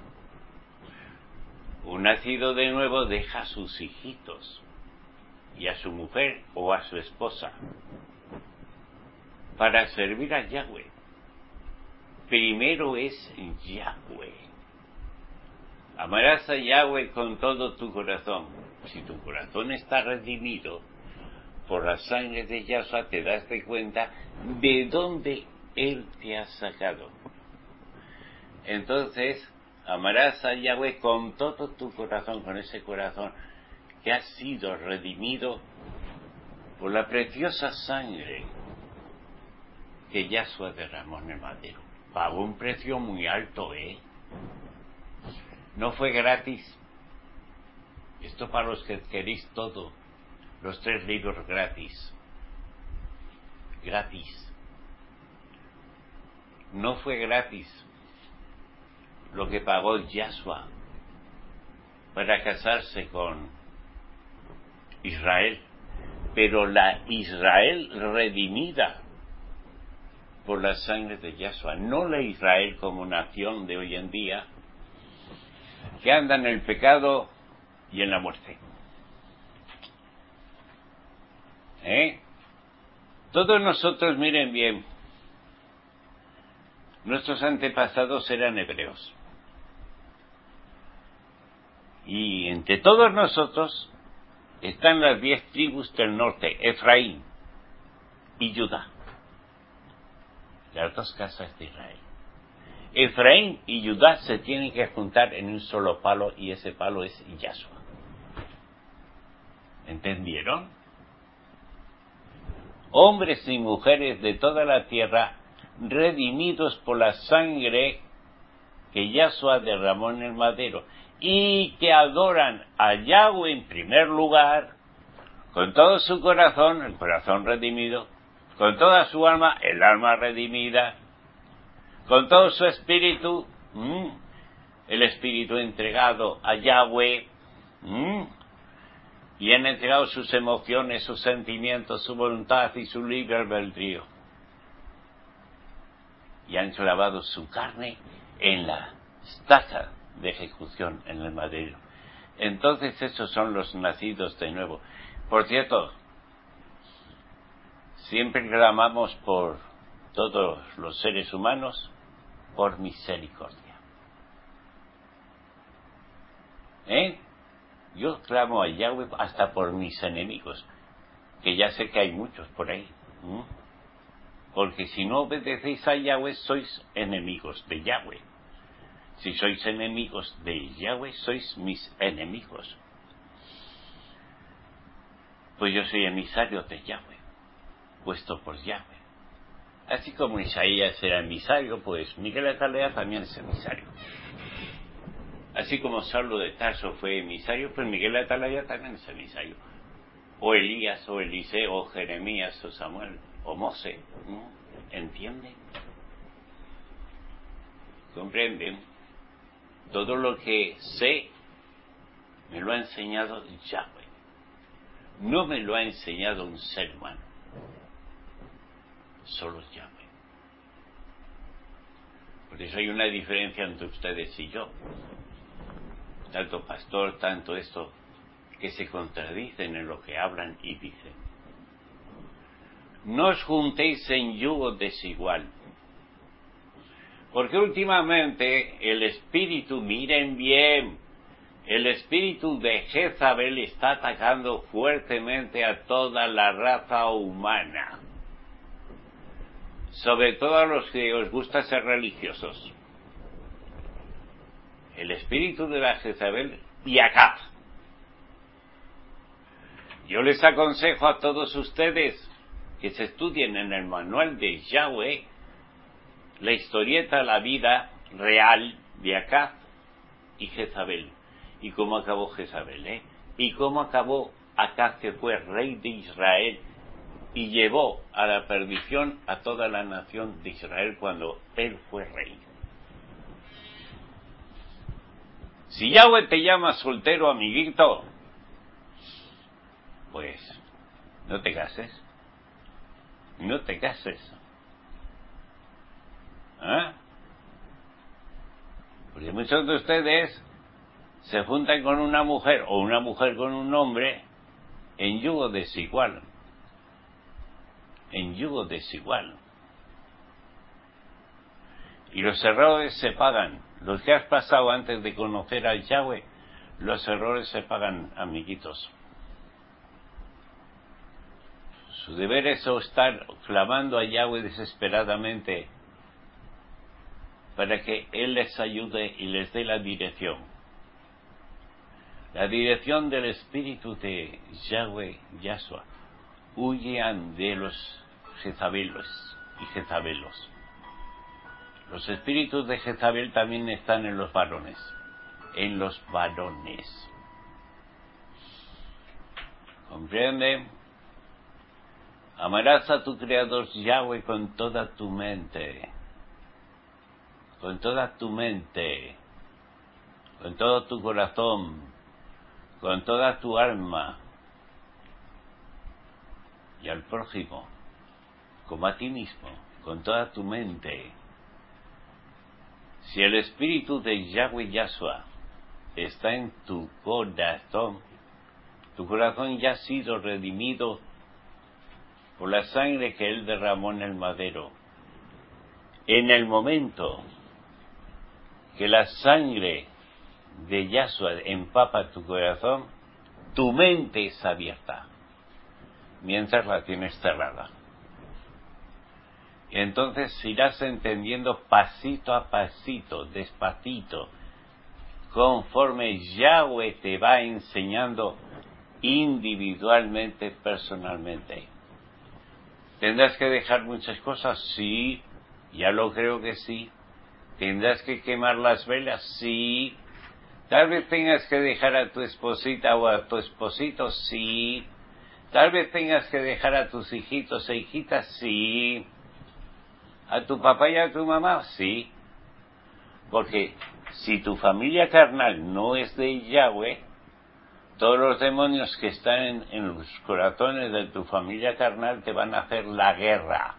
Un nacido de nuevo deja a sus hijitos y a su mujer o a su esposa para servir a Yahweh. Primero es Yahweh. Amarás a Yahweh con todo tu corazón. Si tu corazón está redimido por la sangre de Yahshua, te das de cuenta de dónde Él te ha sacado. Entonces, amarás a Yahweh con todo tu corazón, con ese corazón que ha sido redimido por la preciosa sangre que Yahshua derramó en el madero. Pagó un precio muy alto, ¿eh? No fue gratis. Esto para los que queréis todo. Los tres libros gratis. Gratis. No fue gratis lo que pagó Yahshua para casarse con Israel. Pero la Israel redimida por la sangre de Yahshua, no la Israel como nación de hoy en día, que anda en el pecado y en la muerte. ¿Eh? Todos nosotros, miren bien, nuestros antepasados eran hebreos. Y entre todos nosotros están las diez tribus del norte, Efraín y Judá, las dos casas de Israel. Efraín y Judá se tienen que juntar en un solo palo, y ese palo es Yahshua. ¿Entendieron? Hombres y mujeres de toda la tierra, redimidos por la sangre que Yahshua derramó en el madero, y que adoran a Yahweh en primer lugar, con todo su corazón, el corazón redimido, con toda su alma, el alma redimida, con todo su espíritu, mmm, el espíritu entregado a Yahweh, mmm, y han entregado sus emociones, sus sentimientos, su voluntad y su libre albedrío, y han clavado su carne en la estaca de ejecución en el madero. Entonces esos son los nacidos de nuevo. Por cierto, siempre clamamos por todos los seres humanos por misericordia. ¿Eh? Yo clamo a Yahweh hasta por mis enemigos, que ya sé que hay muchos por ahí. ¿Mm? Porque si no obedecéis a Yahweh, sois enemigos de Yahweh. Si sois enemigos de Yahweh, sois mis enemigos. Pues yo soy emisario de Yahweh, puesto por Yahweh. Así como Isaías era emisario, pues Miguel Atalaya también es emisario. Así como Saulo de Tarso fue emisario, pues Miguel Atalaya también es emisario. O Elías, o Eliseo, o Jeremías, o Samuel, o Mose. ¿No? ¿Entienden? ¿Comprenden? Todo lo que sé me lo ha enseñado Yahweh. No me lo ha enseñado un ser humano. Solo Yahweh. Por eso hay una diferencia entre ustedes y yo. Tanto pastor, tanto esto, que se contradicen en lo que hablan y dicen. No os juntéis en yugo desigual. Porque últimamente el espíritu, miren bien, el espíritu de Jezabel está atacando fuertemente a toda la raza humana. Sobre todo a los que os gusta ser religiosos. El espíritu de la Jezabel y Acab. Yo les aconsejo a todos ustedes que se estudien en el manual de Yahweh la historieta, la vida real de Acab y Jezabel. Y cómo acabó Jezabel, ¿eh? Y cómo acabó Acab, que fue rey de Israel y llevó a la perdición a toda la nación de Israel cuando él fue rey. Si Yahweh te llama soltero, amiguito, pues no te cases. No te cases. ¿Ah? Porque muchos de ustedes se juntan con una mujer o una mujer con un hombre en yugo desigual. En yugo desigual. Y los errores se pagan. los que has pasado antes de conocer al Yahweh, los errores se pagan, amiguitos. Su deber es estar clamando a Yahweh desesperadamente para que Él les ayude y les dé la dirección. La dirección del espíritu de Yahweh, Yahshua. Huyan de los Jezabelos y Jezabelos. Los espíritus de Jezabel también están en los varones. En los varones. ¿Comprende? Amarás a tu Creador Yahweh con toda tu mente. Con toda tu mente. Con todo tu corazón. Con toda tu alma. Y al prójimo. Como a ti mismo. Con toda tu mente. Si el espíritu de Yahweh Yahshua está en tu corazón, tu corazón ya ha sido redimido por la sangre que Él derramó en el madero. En el momento que la sangre de Yahshua empapa tu corazón, tu mente es abierta, mientras la tienes cerrada. Y entonces irás entendiendo pasito a pasito, despacito, conforme Yahweh te va enseñando individualmente, personalmente. ¿Tendrás que dejar muchas cosas? Sí, ya lo creo que sí. ¿Tendrás que quemar las velas? Sí. Tal vez tengas que dejar a tu esposita o a tu esposito, sí. Tal vez tengas que dejar a tus hijitos e hijitas, sí. ¿A tu papá y a tu mamá? Sí. Porque si tu familia carnal no es de Yahweh, todos los demonios que están en, en los corazones de tu familia carnal te van a hacer la guerra.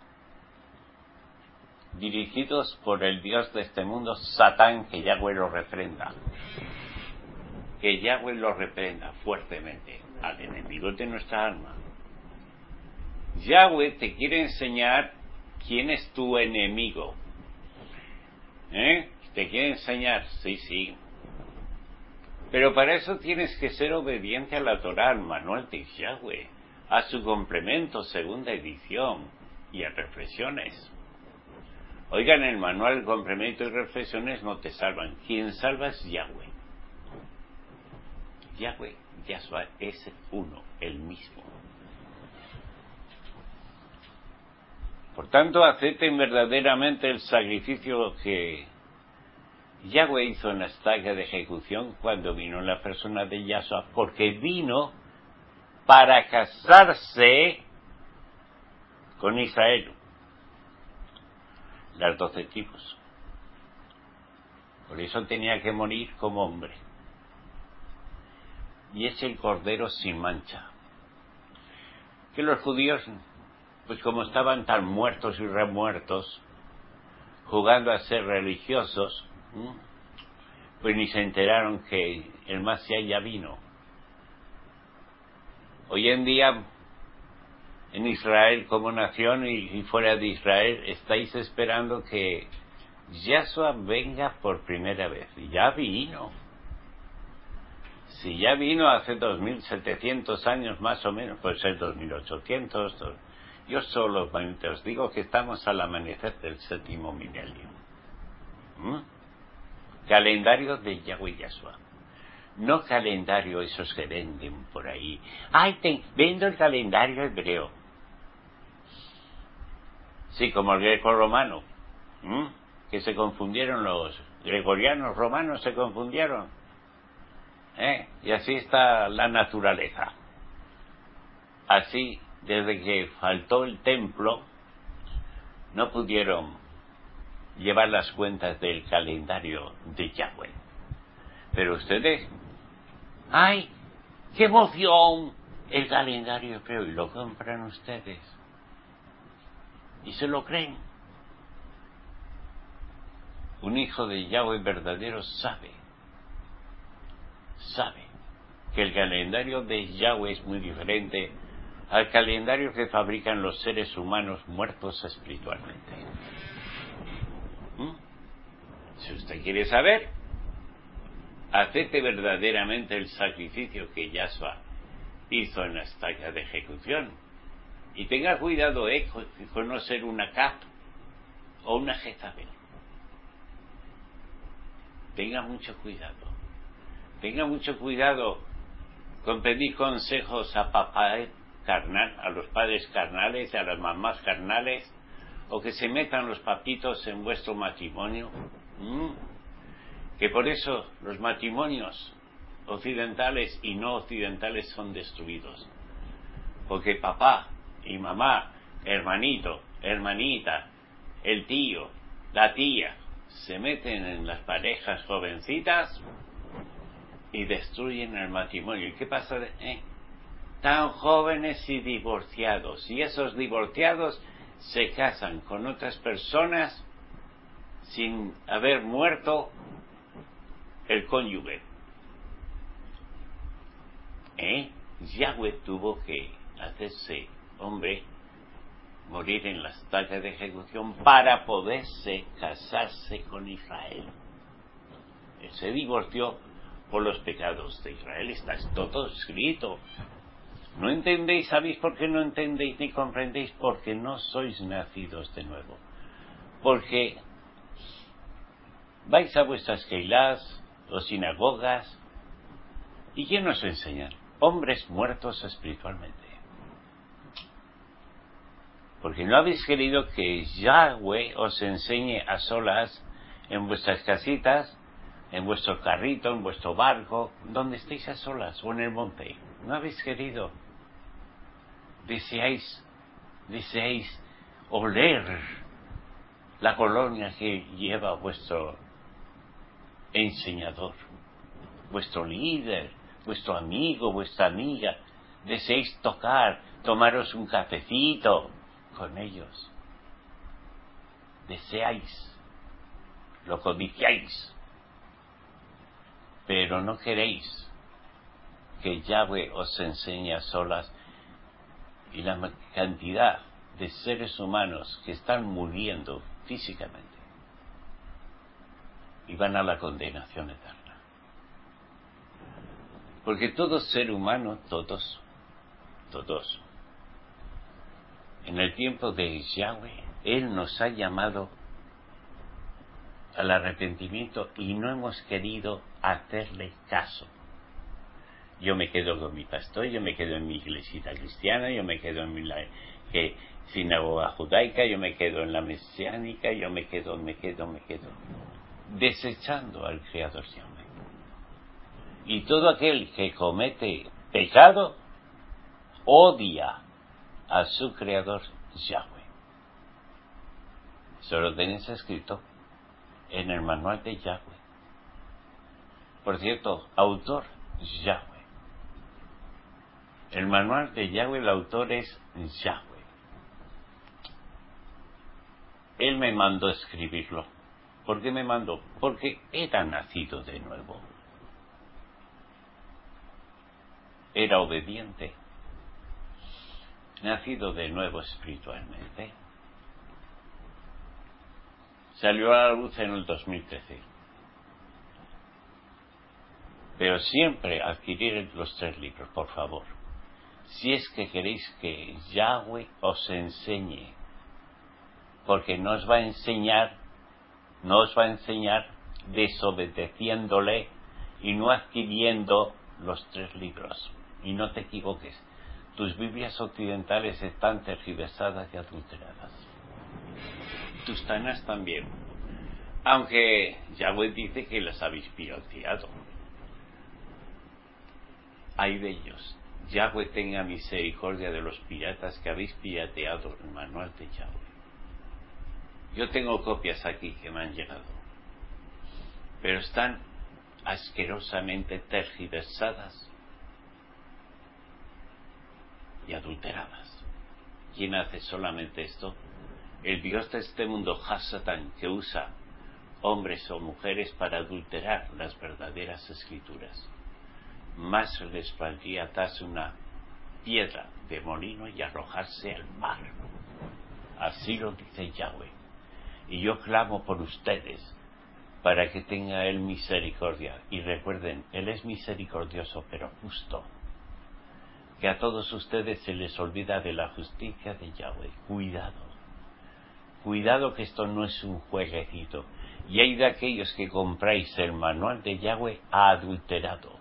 Dirigidos por el Dios de este mundo, Satán, que Yahweh lo reprenda. Que Yahweh lo reprenda fuertemente al enemigo de nuestra alma. Yahweh te quiere enseñar quién es tu enemigo. ¿Eh? Te quiere enseñar, sí, sí. Pero para eso tienes que ser obediente a la Torá, al manual de Yahweh, a su complemento, segunda edición, y a reflexiones. Oigan, el manual, complemento y reflexiones no te salvan. Quien salva es Yahweh. Yahweh, Yahshua, es uno, el mismo. Por tanto, acepten verdaderamente el sacrificio que Yahweh hizo en la estaca de ejecución cuando vino en la persona de Yahshua, porque vino para casarse con Israel, las doce tribus. Por eso tenía que morir como hombre. Y es el Cordero sin mancha. Que los judíos, pues como estaban tan muertos y remuertos, jugando a ser religiosos, pues ni se enteraron que el Mesías ya vino. Hoy en día, en Israel como nación y, y fuera de Israel, estáis esperando que Yahshua venga por primera vez. Y ya vino. Si ya vino hace dos mil setecientos años más o menos, puede ser dos mil ochocientos. Yo solo os digo que estamos al amanecer del séptimo milenio. ¿Mm? Calendario de Yahweh Yahshua. No calendario esos que venden por ahí. ¡Ay, te vendo el calendario hebreo! Sí, como el greco-romano. ¿Mm? Que se confundieron los gregorianos, romanos se confundieron. ¿Eh? Y así está la naturaleza. Así, desde que faltó el templo, no pudieron llevar las cuentas del calendario de Yahweh. Pero ustedes, ¡ay, qué emoción! El calendario hebreo, y lo compran ustedes. Y se lo creen. Un hijo de Yahweh verdadero sabe, sabe que el calendario de Yahweh es muy diferente al calendario que fabrican los seres humanos muertos espiritualmente. ¿Mm? si usted quiere saber, acepte verdaderamente el sacrificio que Yahshua hizo en la estaca de ejecución. Y tenga cuidado eh, con no ser una Cap o una Jezabel. Tenga mucho cuidado. Tenga mucho cuidado con pedir consejos a papá carnal, a los padres carnales, a las mamás carnales, o que se metan los papitos en vuestro matrimonio. ¿Mm? Que por eso los matrimonios occidentales y no occidentales son destruidos. Porque papá y mamá, hermanito, hermanita, el tío, la tía, se meten en las parejas jovencitas y destruyen el matrimonio. ¿Y qué pasa? Eh? Tan jóvenes y divorciados. Y esos divorciados se casan con otras personas sin haber muerto el cónyuge. ¿Eh? Yahweh tuvo que hacerse hombre, morir en la estaca de ejecución para poderse casarse con Israel. Él se divorció por los pecados de Israel. Está todo escrito. ¿No entendéis? ¿Sabéis por qué no entendéis ni comprendéis? Porque no sois nacidos de nuevo. Porque vais a vuestras keilás o sinagogas, ¿y quién os enseña? Hombres muertos espiritualmente. Porque no habéis querido que Yahweh os enseñe a solas en vuestras casitas, en vuestro carrito, en vuestro barco, donde estéis a solas, o en el monte. No habéis querido. Deseáis, deseáis oler la colonia que lleva vuestro enseñador, vuestro líder, vuestro amigo, vuestra amiga. Deseáis tocar, tomaros un cafecito con ellos. Deseáis, lo codiciáis, pero no queréis que Yahweh os enseñe a solas. Y la cantidad de seres humanos que están muriendo físicamente y van a la condenación eterna. Porque todo ser humano, todos, todos, en el tiempo de Yahweh, Él nos ha llamado al arrepentimiento y no hemos querido hacerle caso. Yo me quedo con mi pastor, yo me quedo en mi iglesita cristiana, yo me quedo en mi la, que, sinagoga judaica, yo me quedo en la mesiánica, yo me quedo, me quedo, me quedo, desechando al Creador Yahweh. Y todo aquel que comete pecado odia a su Creador Yahweh. Eso lo tenéis escrito en el manual de Yahweh. Por cierto, autor Yahweh. El manual de Yahweh, el autor es Yahweh. Él me mandó escribirlo. ¿Por qué me mandó? Porque era nacido de nuevo. Era obediente. Nacido de nuevo espiritualmente. Salió a la luz en el dos mil trece. Pero siempre adquirir los tres libros, por favor. Si es que queréis que Yahweh os enseñe, porque no os va a enseñar, no os va a enseñar desobedeciéndole y no adquiriendo los tres libros. Y no te equivoques, tus Biblias occidentales están tergiversadas y adulteradas. Tus Tanas también, aunque Yahweh dice que las habéis pirateado. Hay de ellos. Yahweh tenga misericordia de los piratas que habéis pirateado el manual de Yahweh. Yo tengo copias aquí que me han llegado, pero están asquerosamente tergiversadas y adulteradas. ¿Quién hace solamente esto? El Dios de este mundo, Hasatán, que usa hombres o mujeres para adulterar las verdaderas escrituras. Más les valdría atarse una piedra de molino y arrojarse al mar. Así lo dice Yahweh. Y yo clamo por ustedes, para que tenga Él misericordia. Y recuerden, Él es misericordioso, pero justo. Que a todos ustedes se les olvida de la justicia de Yahweh. Cuidado. Cuidado que esto no es un jueguecito. Y hay de aquellos que compráis el manual de Yahweh adulterado.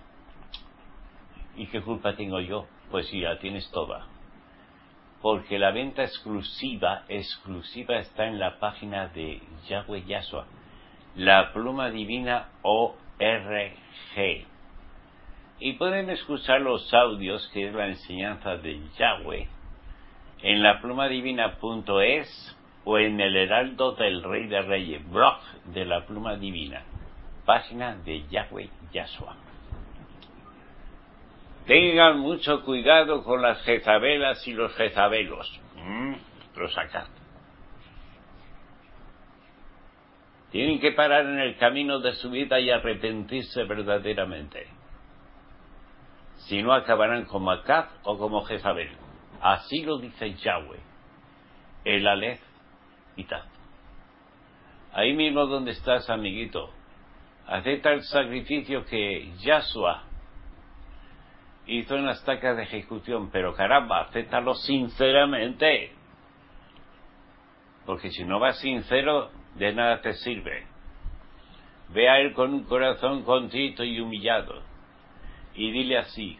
¿Y qué culpa tengo yo? Pues sí, la tienes toda. Porque la venta exclusiva, exclusiva está en la página de Yahweh Yahshua. La Pluma Divina O R G. Y pueden escuchar los audios, que es la enseñanza de Yahweh, en la pluma divina punto es o en el Heraldo del Rey de Reyes, blog de la Pluma Divina, página de Yahweh Yahshua. Tengan mucho cuidado con las Jezabelas y los Jezabelos. Mm, los sacad. Tienen que parar en el camino de su vida y arrepentirse verdaderamente. Si no, acabarán como Acab o como Jezabel. Así lo dice Yahweh, el Aleph y Taf. Ahí mismo donde estás, amiguito, acepta el sacrificio que Yahshua hizo en la estaca de ejecución, pero caramba, acéptalo sinceramente. Porque si no vas sincero, de nada te sirve. Ve a Él con un corazón contrito y humillado. Y dile así: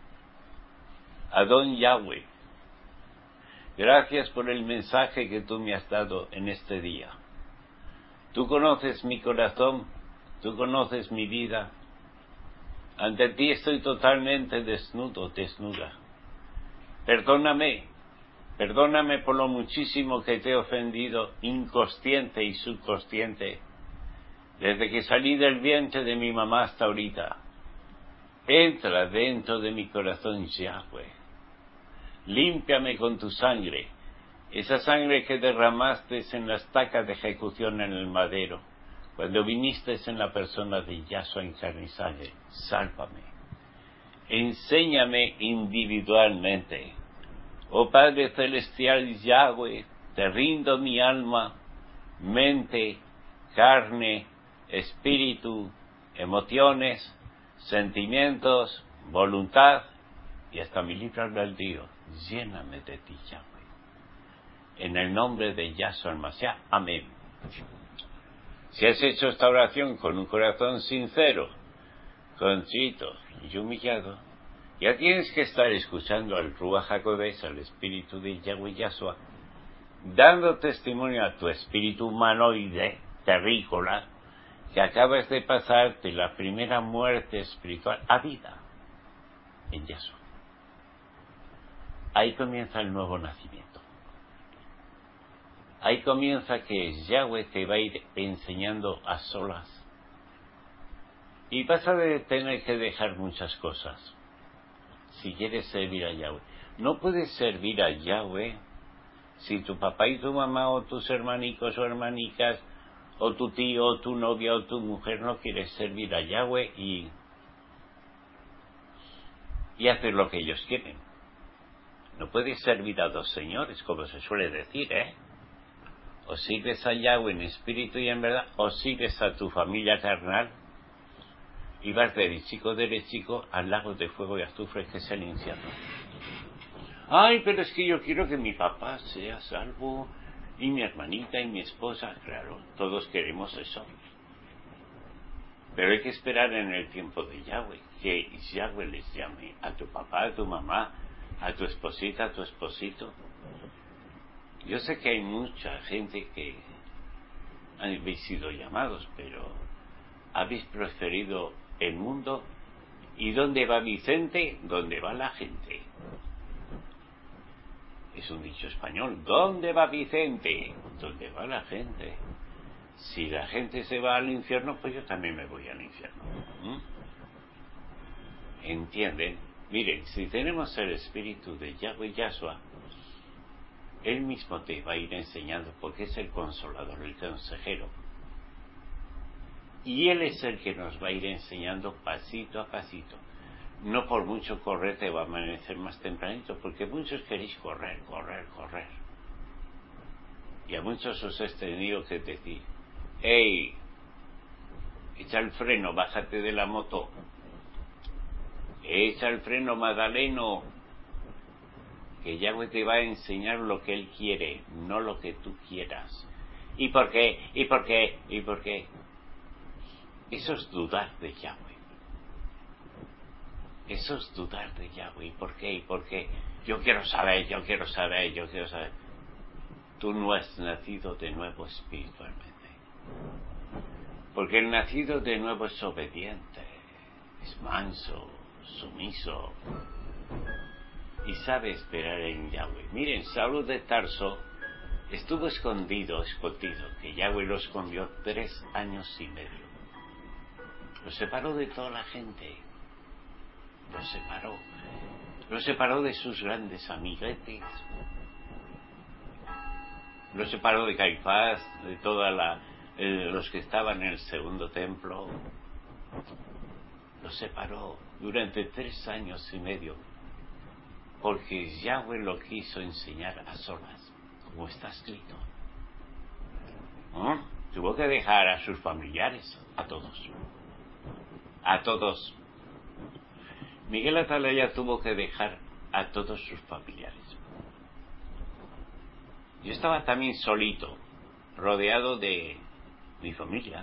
Adón Yahweh, gracias por el mensaje que tú me has dado en este día. Tú conoces mi corazón, tú conoces mi vida. Ante ti estoy totalmente desnudo, desnuda. Perdóname, perdóname por lo muchísimo que te he ofendido, inconsciente y subconsciente, desde que salí del vientre de mi mamá hasta ahorita. Entra dentro de mi corazón, Yahweh. Límpiame con tu sangre, esa sangre que derramaste en la estaca de ejecución en el madero, cuando viniste en la persona de Yahshua en carne y sangre. Sálvame. Enséñame individualmente. Oh Padre Celestial Yahweh, te rindo mi alma, mente, carne, espíritu, emociones, sentimientos, voluntad y hasta mi libre albedrío. Lléname de ti, Yahweh. En el nombre de Yahshua el Mashiach. Amén. Si has hecho esta oración con un corazón sincero, contrito y humillado, ya tienes que estar escuchando al Ruach HaKodesh, al espíritu de Yahweh Yahshua, dando testimonio a tu espíritu humanoide, terrícola, que acabas de pasar de la primera muerte espiritual a vida en Yahshua. Ahí comienza el nuevo nacimiento. Ahí comienza que Yahweh te va a ir enseñando a solas. Y vas a tener que dejar muchas cosas si quieres servir a Yahweh. No puedes servir a Yahweh si tu papá y tu mamá o tus hermanicos o hermanicas o tu tío o tu novia o tu mujer no quieres servir a Yahweh y, y hacer lo que ellos quieren. No puedes servir a dos señores, como se suele decir, ¿eh? O sirves a Yahweh en espíritu y en verdad, o sirves a tu familia carnal y vas derechico, derechico al lago de fuego y azufre que es el infierno. Ay, pero es que yo quiero que mi papá sea salvo y mi hermanita y mi esposa. Claro, todos queremos eso. Pero hay que esperar en el tiempo de Yahweh, que Yahweh les llame a tu papá, a tu mamá, a tu esposita, a tu esposito. Yo sé que hay mucha gente que habéis sido llamados, pero habéis preferido el mundo. ¿Y dónde va Vicente? ¿Dónde va la gente? Es un dicho español. ¿Dónde va Vicente? ¿Dónde va la gente? Si la gente se va al infierno, pues yo también me voy al infierno. ¿Mm? ¿Entienden? Miren, si tenemos el espíritu de Yahweh Yahshua, Él mismo te va a ir enseñando, porque es el consolador, el consejero. Y Él es el que nos va a ir enseñando pasito a pasito. No por mucho correr te va a amanecer más tempranito, porque muchos queréis correr, correr, correr. Y a muchos os he tenido que decir: hey, Echa el freno, bájate de la moto. Echa el freno, Magdaleno. Que Yahweh te va a enseñar lo que Él quiere, no lo que tú quieras. ¿Y por qué? ¿Y por qué? ¿Y por qué? Eso es dudar de Yahweh. Eso es dudar de Yahweh. ¿Y por qué? ¿Y por qué? Yo quiero saber, yo quiero saber, yo quiero saber. Tú no has nacido de nuevo espiritualmente. Porque el nacido de nuevo es obediente, es manso, sumiso y sabe esperar en Yahweh. Miren, Saulo de Tarso estuvo escondido, escondido, que Yahweh lo escondió tres años y medio. Lo separó de toda la gente. Lo separó. Lo separó de sus grandes amiguetes. Lo separó de Caifás, de toda la, eh, los que estaban en el segundo templo. Lo separó durante tres años y medio. Porque Yahweh lo quiso enseñar a solas, como está escrito. ¿Eh? Tuvo que dejar a sus familiares, a todos. A todos. Miguel Atalaya tuvo que dejar a todos sus familiares. Yo estaba también solito, rodeado de mi familia,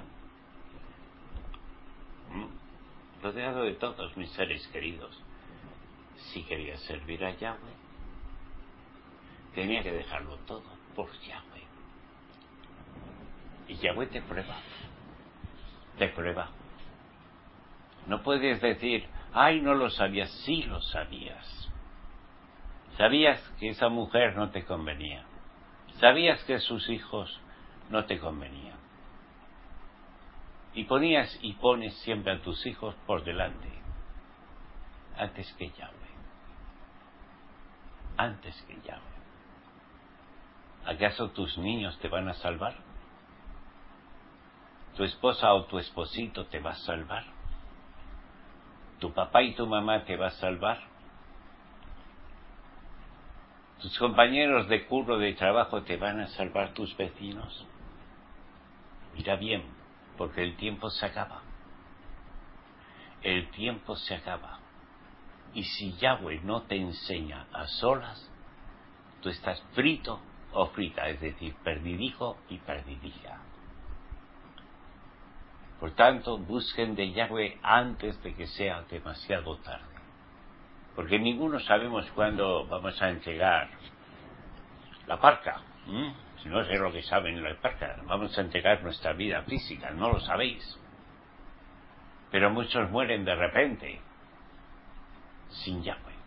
¿Mm? rodeado de todos mis seres queridos. Si quería servir a Yahweh, tenía que dejarlo todo por Yahweh. Y Yahweh te prueba, te prueba. No puedes decir, ay, no lo sabías. Sí lo sabías. Sabías que esa mujer no te convenía. Sabías que sus hijos no te convenían. Y ponías y pones siempre a tus hijos por delante, antes que Yahweh. Antes que Yahweh. ¿Acaso tus niños te van a salvar? ¿Tu esposa o tu esposito te va a salvar? ¿Tu papá y tu mamá te va a salvar? ¿Tus compañeros de curro, de trabajo te van a salvar? ¿Tus vecinos? Mira bien, porque el tiempo se acaba. El tiempo se acaba. Y si Yahweh no te enseña a solas, tú estás frito o frita, es decir, perdidijo y perdidija. Por tanto, busquen de Yahweh antes de que sea demasiado tarde. Porque ninguno sabemos cuándo vamos a entregar la parca. ¿Mm? Si no sé lo que saben la parca, vamos a entregar nuestra vida física, no lo sabéis. Pero muchos mueren de repente, sin Yahweh.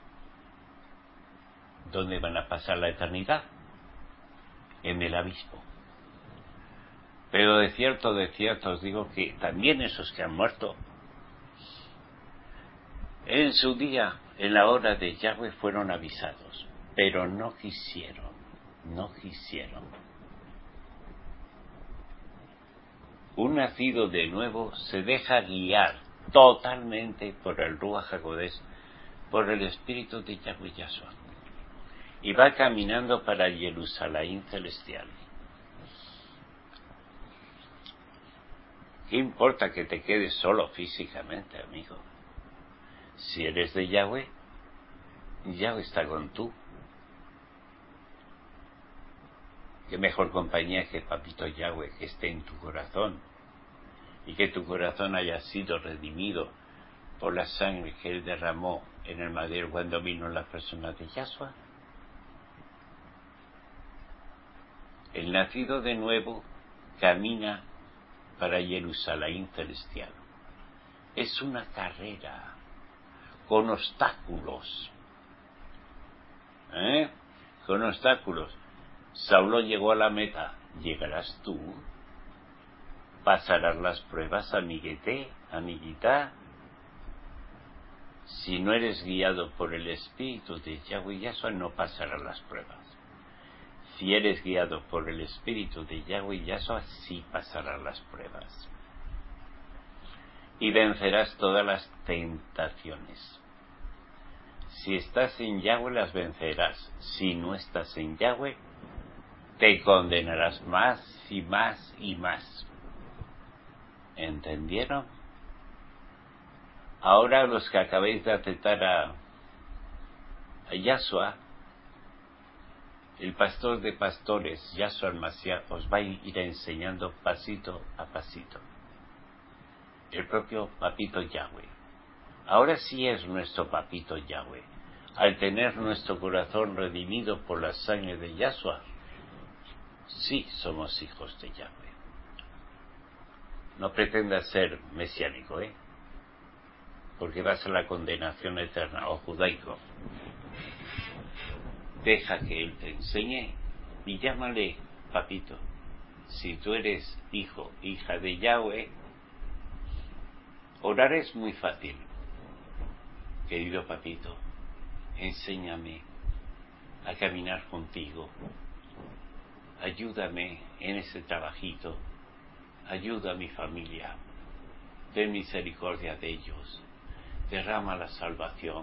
¿Dónde van a pasar la eternidad? En el abismo. Pero de cierto, de cierto os digo que también esos que han muerto, en su día, en la hora de Yahweh, fueron avisados, pero no quisieron, no quisieron. Un nacido de nuevo se deja guiar totalmente por el Ruach HaKodesh, por el Espíritu de Yahweh Yahshua, y va caminando para Jerusalén celestial. ¿Qué importa que te quedes solo físicamente, amigo? Si eres de Yahweh, Yahweh está con tú. Qué mejor compañía que Papito Yahweh, que esté en tu corazón y que tu corazón haya sido redimido por la sangre que Él derramó en el madero cuando vino en la persona de Yahshua. El nacido de nuevo camina para Jerusalén celestial. Es una carrera con obstáculos. ¿Eh? Con obstáculos. Saulo llegó a la meta. ¿Llegarás tú? ¿Pasarás las pruebas, amiguete, amiguita? Si no eres guiado por el Espíritu de Yahweh Yahshua, no pasarás las pruebas. Si eres guiado por el Espíritu de Yahweh Yahshua, sí pasarás las pruebas. Y vencerás todas las tentaciones. Si estás en Yahweh, las vencerás. Si no estás en Yahweh, te condenarás más y más y más. ¿Entendieron? Ahora los que acabéis de aceptar a, a Yahshua, el pastor de pastores, Yahshua el Mashiach, os va a ir enseñando pasito a pasito. El propio Papito Yahweh. Ahora sí es nuestro Papito Yahweh. Al tener nuestro corazón redimido por la sangre de Yahshua, sí somos hijos de Yahweh. No pretendas ser mesiánico, ¿eh? Porque vas a la condenación eterna, o judaico. Deja que Él te enseñe y llámale Papito. Si tú eres hijo, hija de Yahweh, orar es muy fácil. Querido Papito, enséñame a caminar contigo. Ayúdame en ese trabajito. Ayuda a mi familia. Ten misericordia de ellos. Derrama la salvación.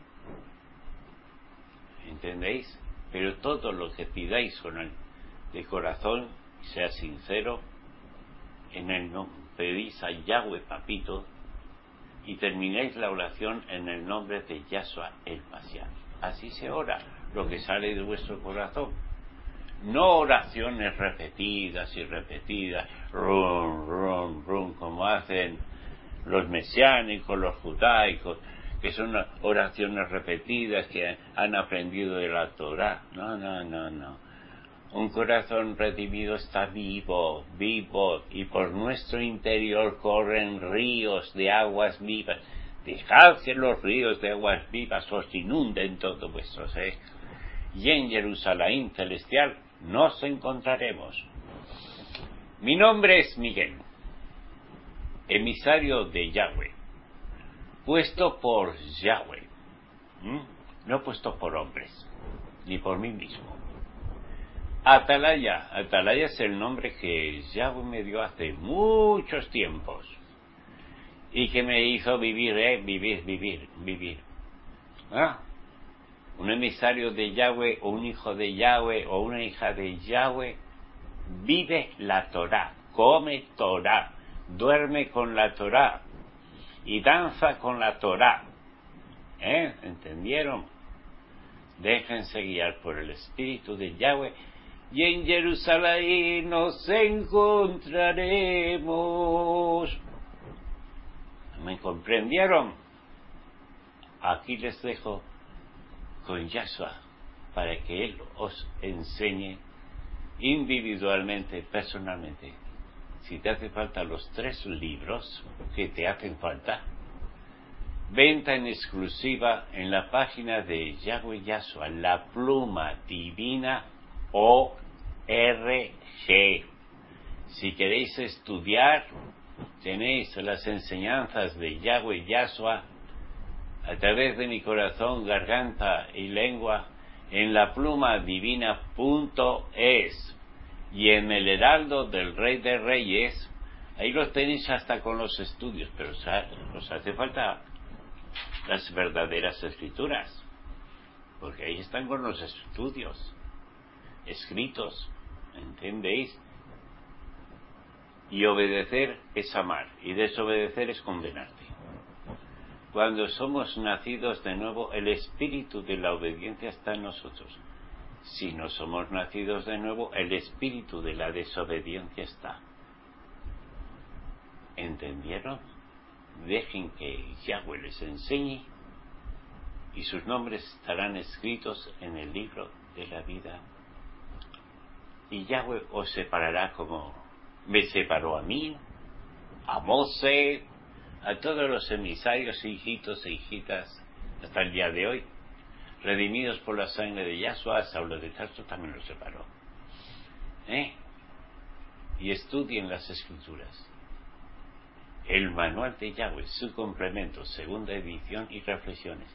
¿Entendéis? Pero todo lo que pidáis con el de corazón, sea sincero, en el nombre, pedís a Yahweh Papito y terminéis la oración en el nombre de Yahshua el Mashiach. Así se ora, lo que sale de vuestro corazón. No oraciones repetidas y repetidas, rum, rum, rum, como hacen los mesiánicos, los judaicos, que son oraciones repetidas que han aprendido de la Torá. No, no, no, no. Un corazón redimido está vivo, vivo, y por nuestro interior corren ríos de aguas vivas. Dejad que los ríos de aguas vivas os inunden todo vuestro ser. Y en Jerusalén celestial nos encontraremos. Mi nombre es Miguel, emisario de Yahweh, puesto por Yahweh, ¿Mm? no puesto por hombres, ni por mí mismo. Atalaya, Atalaya es el nombre que Yahweh me dio hace muchos tiempos y que me hizo vivir, eh, vivir, vivir, vivir. ¿Ah? Un emisario de Yahweh o un hijo de Yahweh o una hija de Yahweh vive la Torá, come Torá, duerme con la Torá y danza con la Torá. ¿Eh? ¿Entendieron? Déjense guiar por el Espíritu de Yahweh y en Jerusalén nos encontraremos. ¿Me comprendieron? Aquí les dejo con Yahshua para que Él os enseñe individualmente, personalmente. Si te hace falta los tres libros que te hacen falta, venta en exclusiva en la página de Yahweh Yahshua, la pluma divina O R G. Si queréis estudiar, tenéis las enseñanzas de Yahweh Yahshua a través de mi corazón, garganta y lengua en la pluma divina punto es y en el heraldo del Rey de Reyes. Ahí los tenéis hasta con los estudios, pero os hace falta las verdaderas escrituras, porque ahí están con los estudios escritos, ¿entendéis? Y obedecer es amar, y desobedecer es condenarte. Cuando somos nacidos de nuevo, el espíritu de la obediencia está en nosotros. Si no somos nacidos de nuevo, el espíritu de la desobediencia está. ¿Entendieron? Dejen que Yahweh les enseñe y sus nombres estarán escritos en el libro de la vida. Y Yahweh os separará como me separó a mí, a Mosé, a todos los emisarios, hijitos e hijitas, hasta el día de hoy, redimidos por la sangre de Yahshua. A Saulo de Tarso también los separó. ¿Eh? Y estudien las escrituras. El manual de Yahweh, su complemento, segunda edición y reflexiones.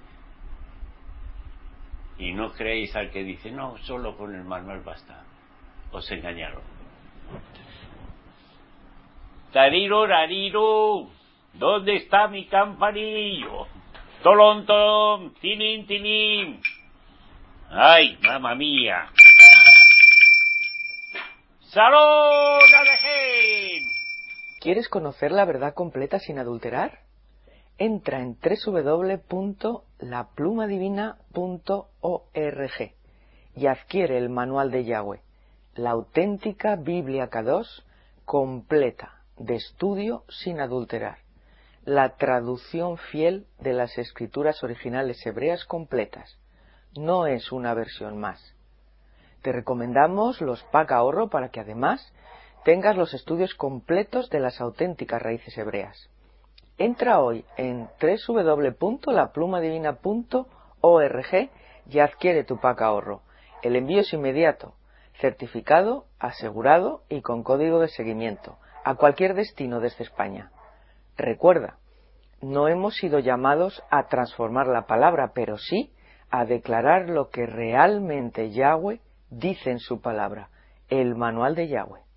Y no creéis al que dice, no, solo con el manual basta. Os engañaron. Tariro, rariro, ¿dónde está mi campanillo? Tolón, tolón, tilín, tilín. Ay, mamá mía. ¡Salón, Alején! ¿Quieres conocer la verdad completa sin adulterar? Entra en doble u doble u doble u punto la pluma divina punto org y adquiere el manual de Yahweh, la auténtica Biblia Kadosh completa, de estudio sin adulterar, la traducción fiel de las escrituras originales hebreas completas. No es una versión más. Te recomendamos los pack ahorro para que además tengas los estudios completos de las auténticas raíces hebreas. Entra hoy en doble u doble u doble u punto la pluma divina punto org y adquiere tu pack ahorro. El envío es inmediato, certificado, asegurado y con código de seguimiento a cualquier destino desde España. Recuerda, no hemos sido llamados a transformar la palabra, pero sí a declarar lo que realmente Yahweh dice en su palabra, el manual de Yahweh.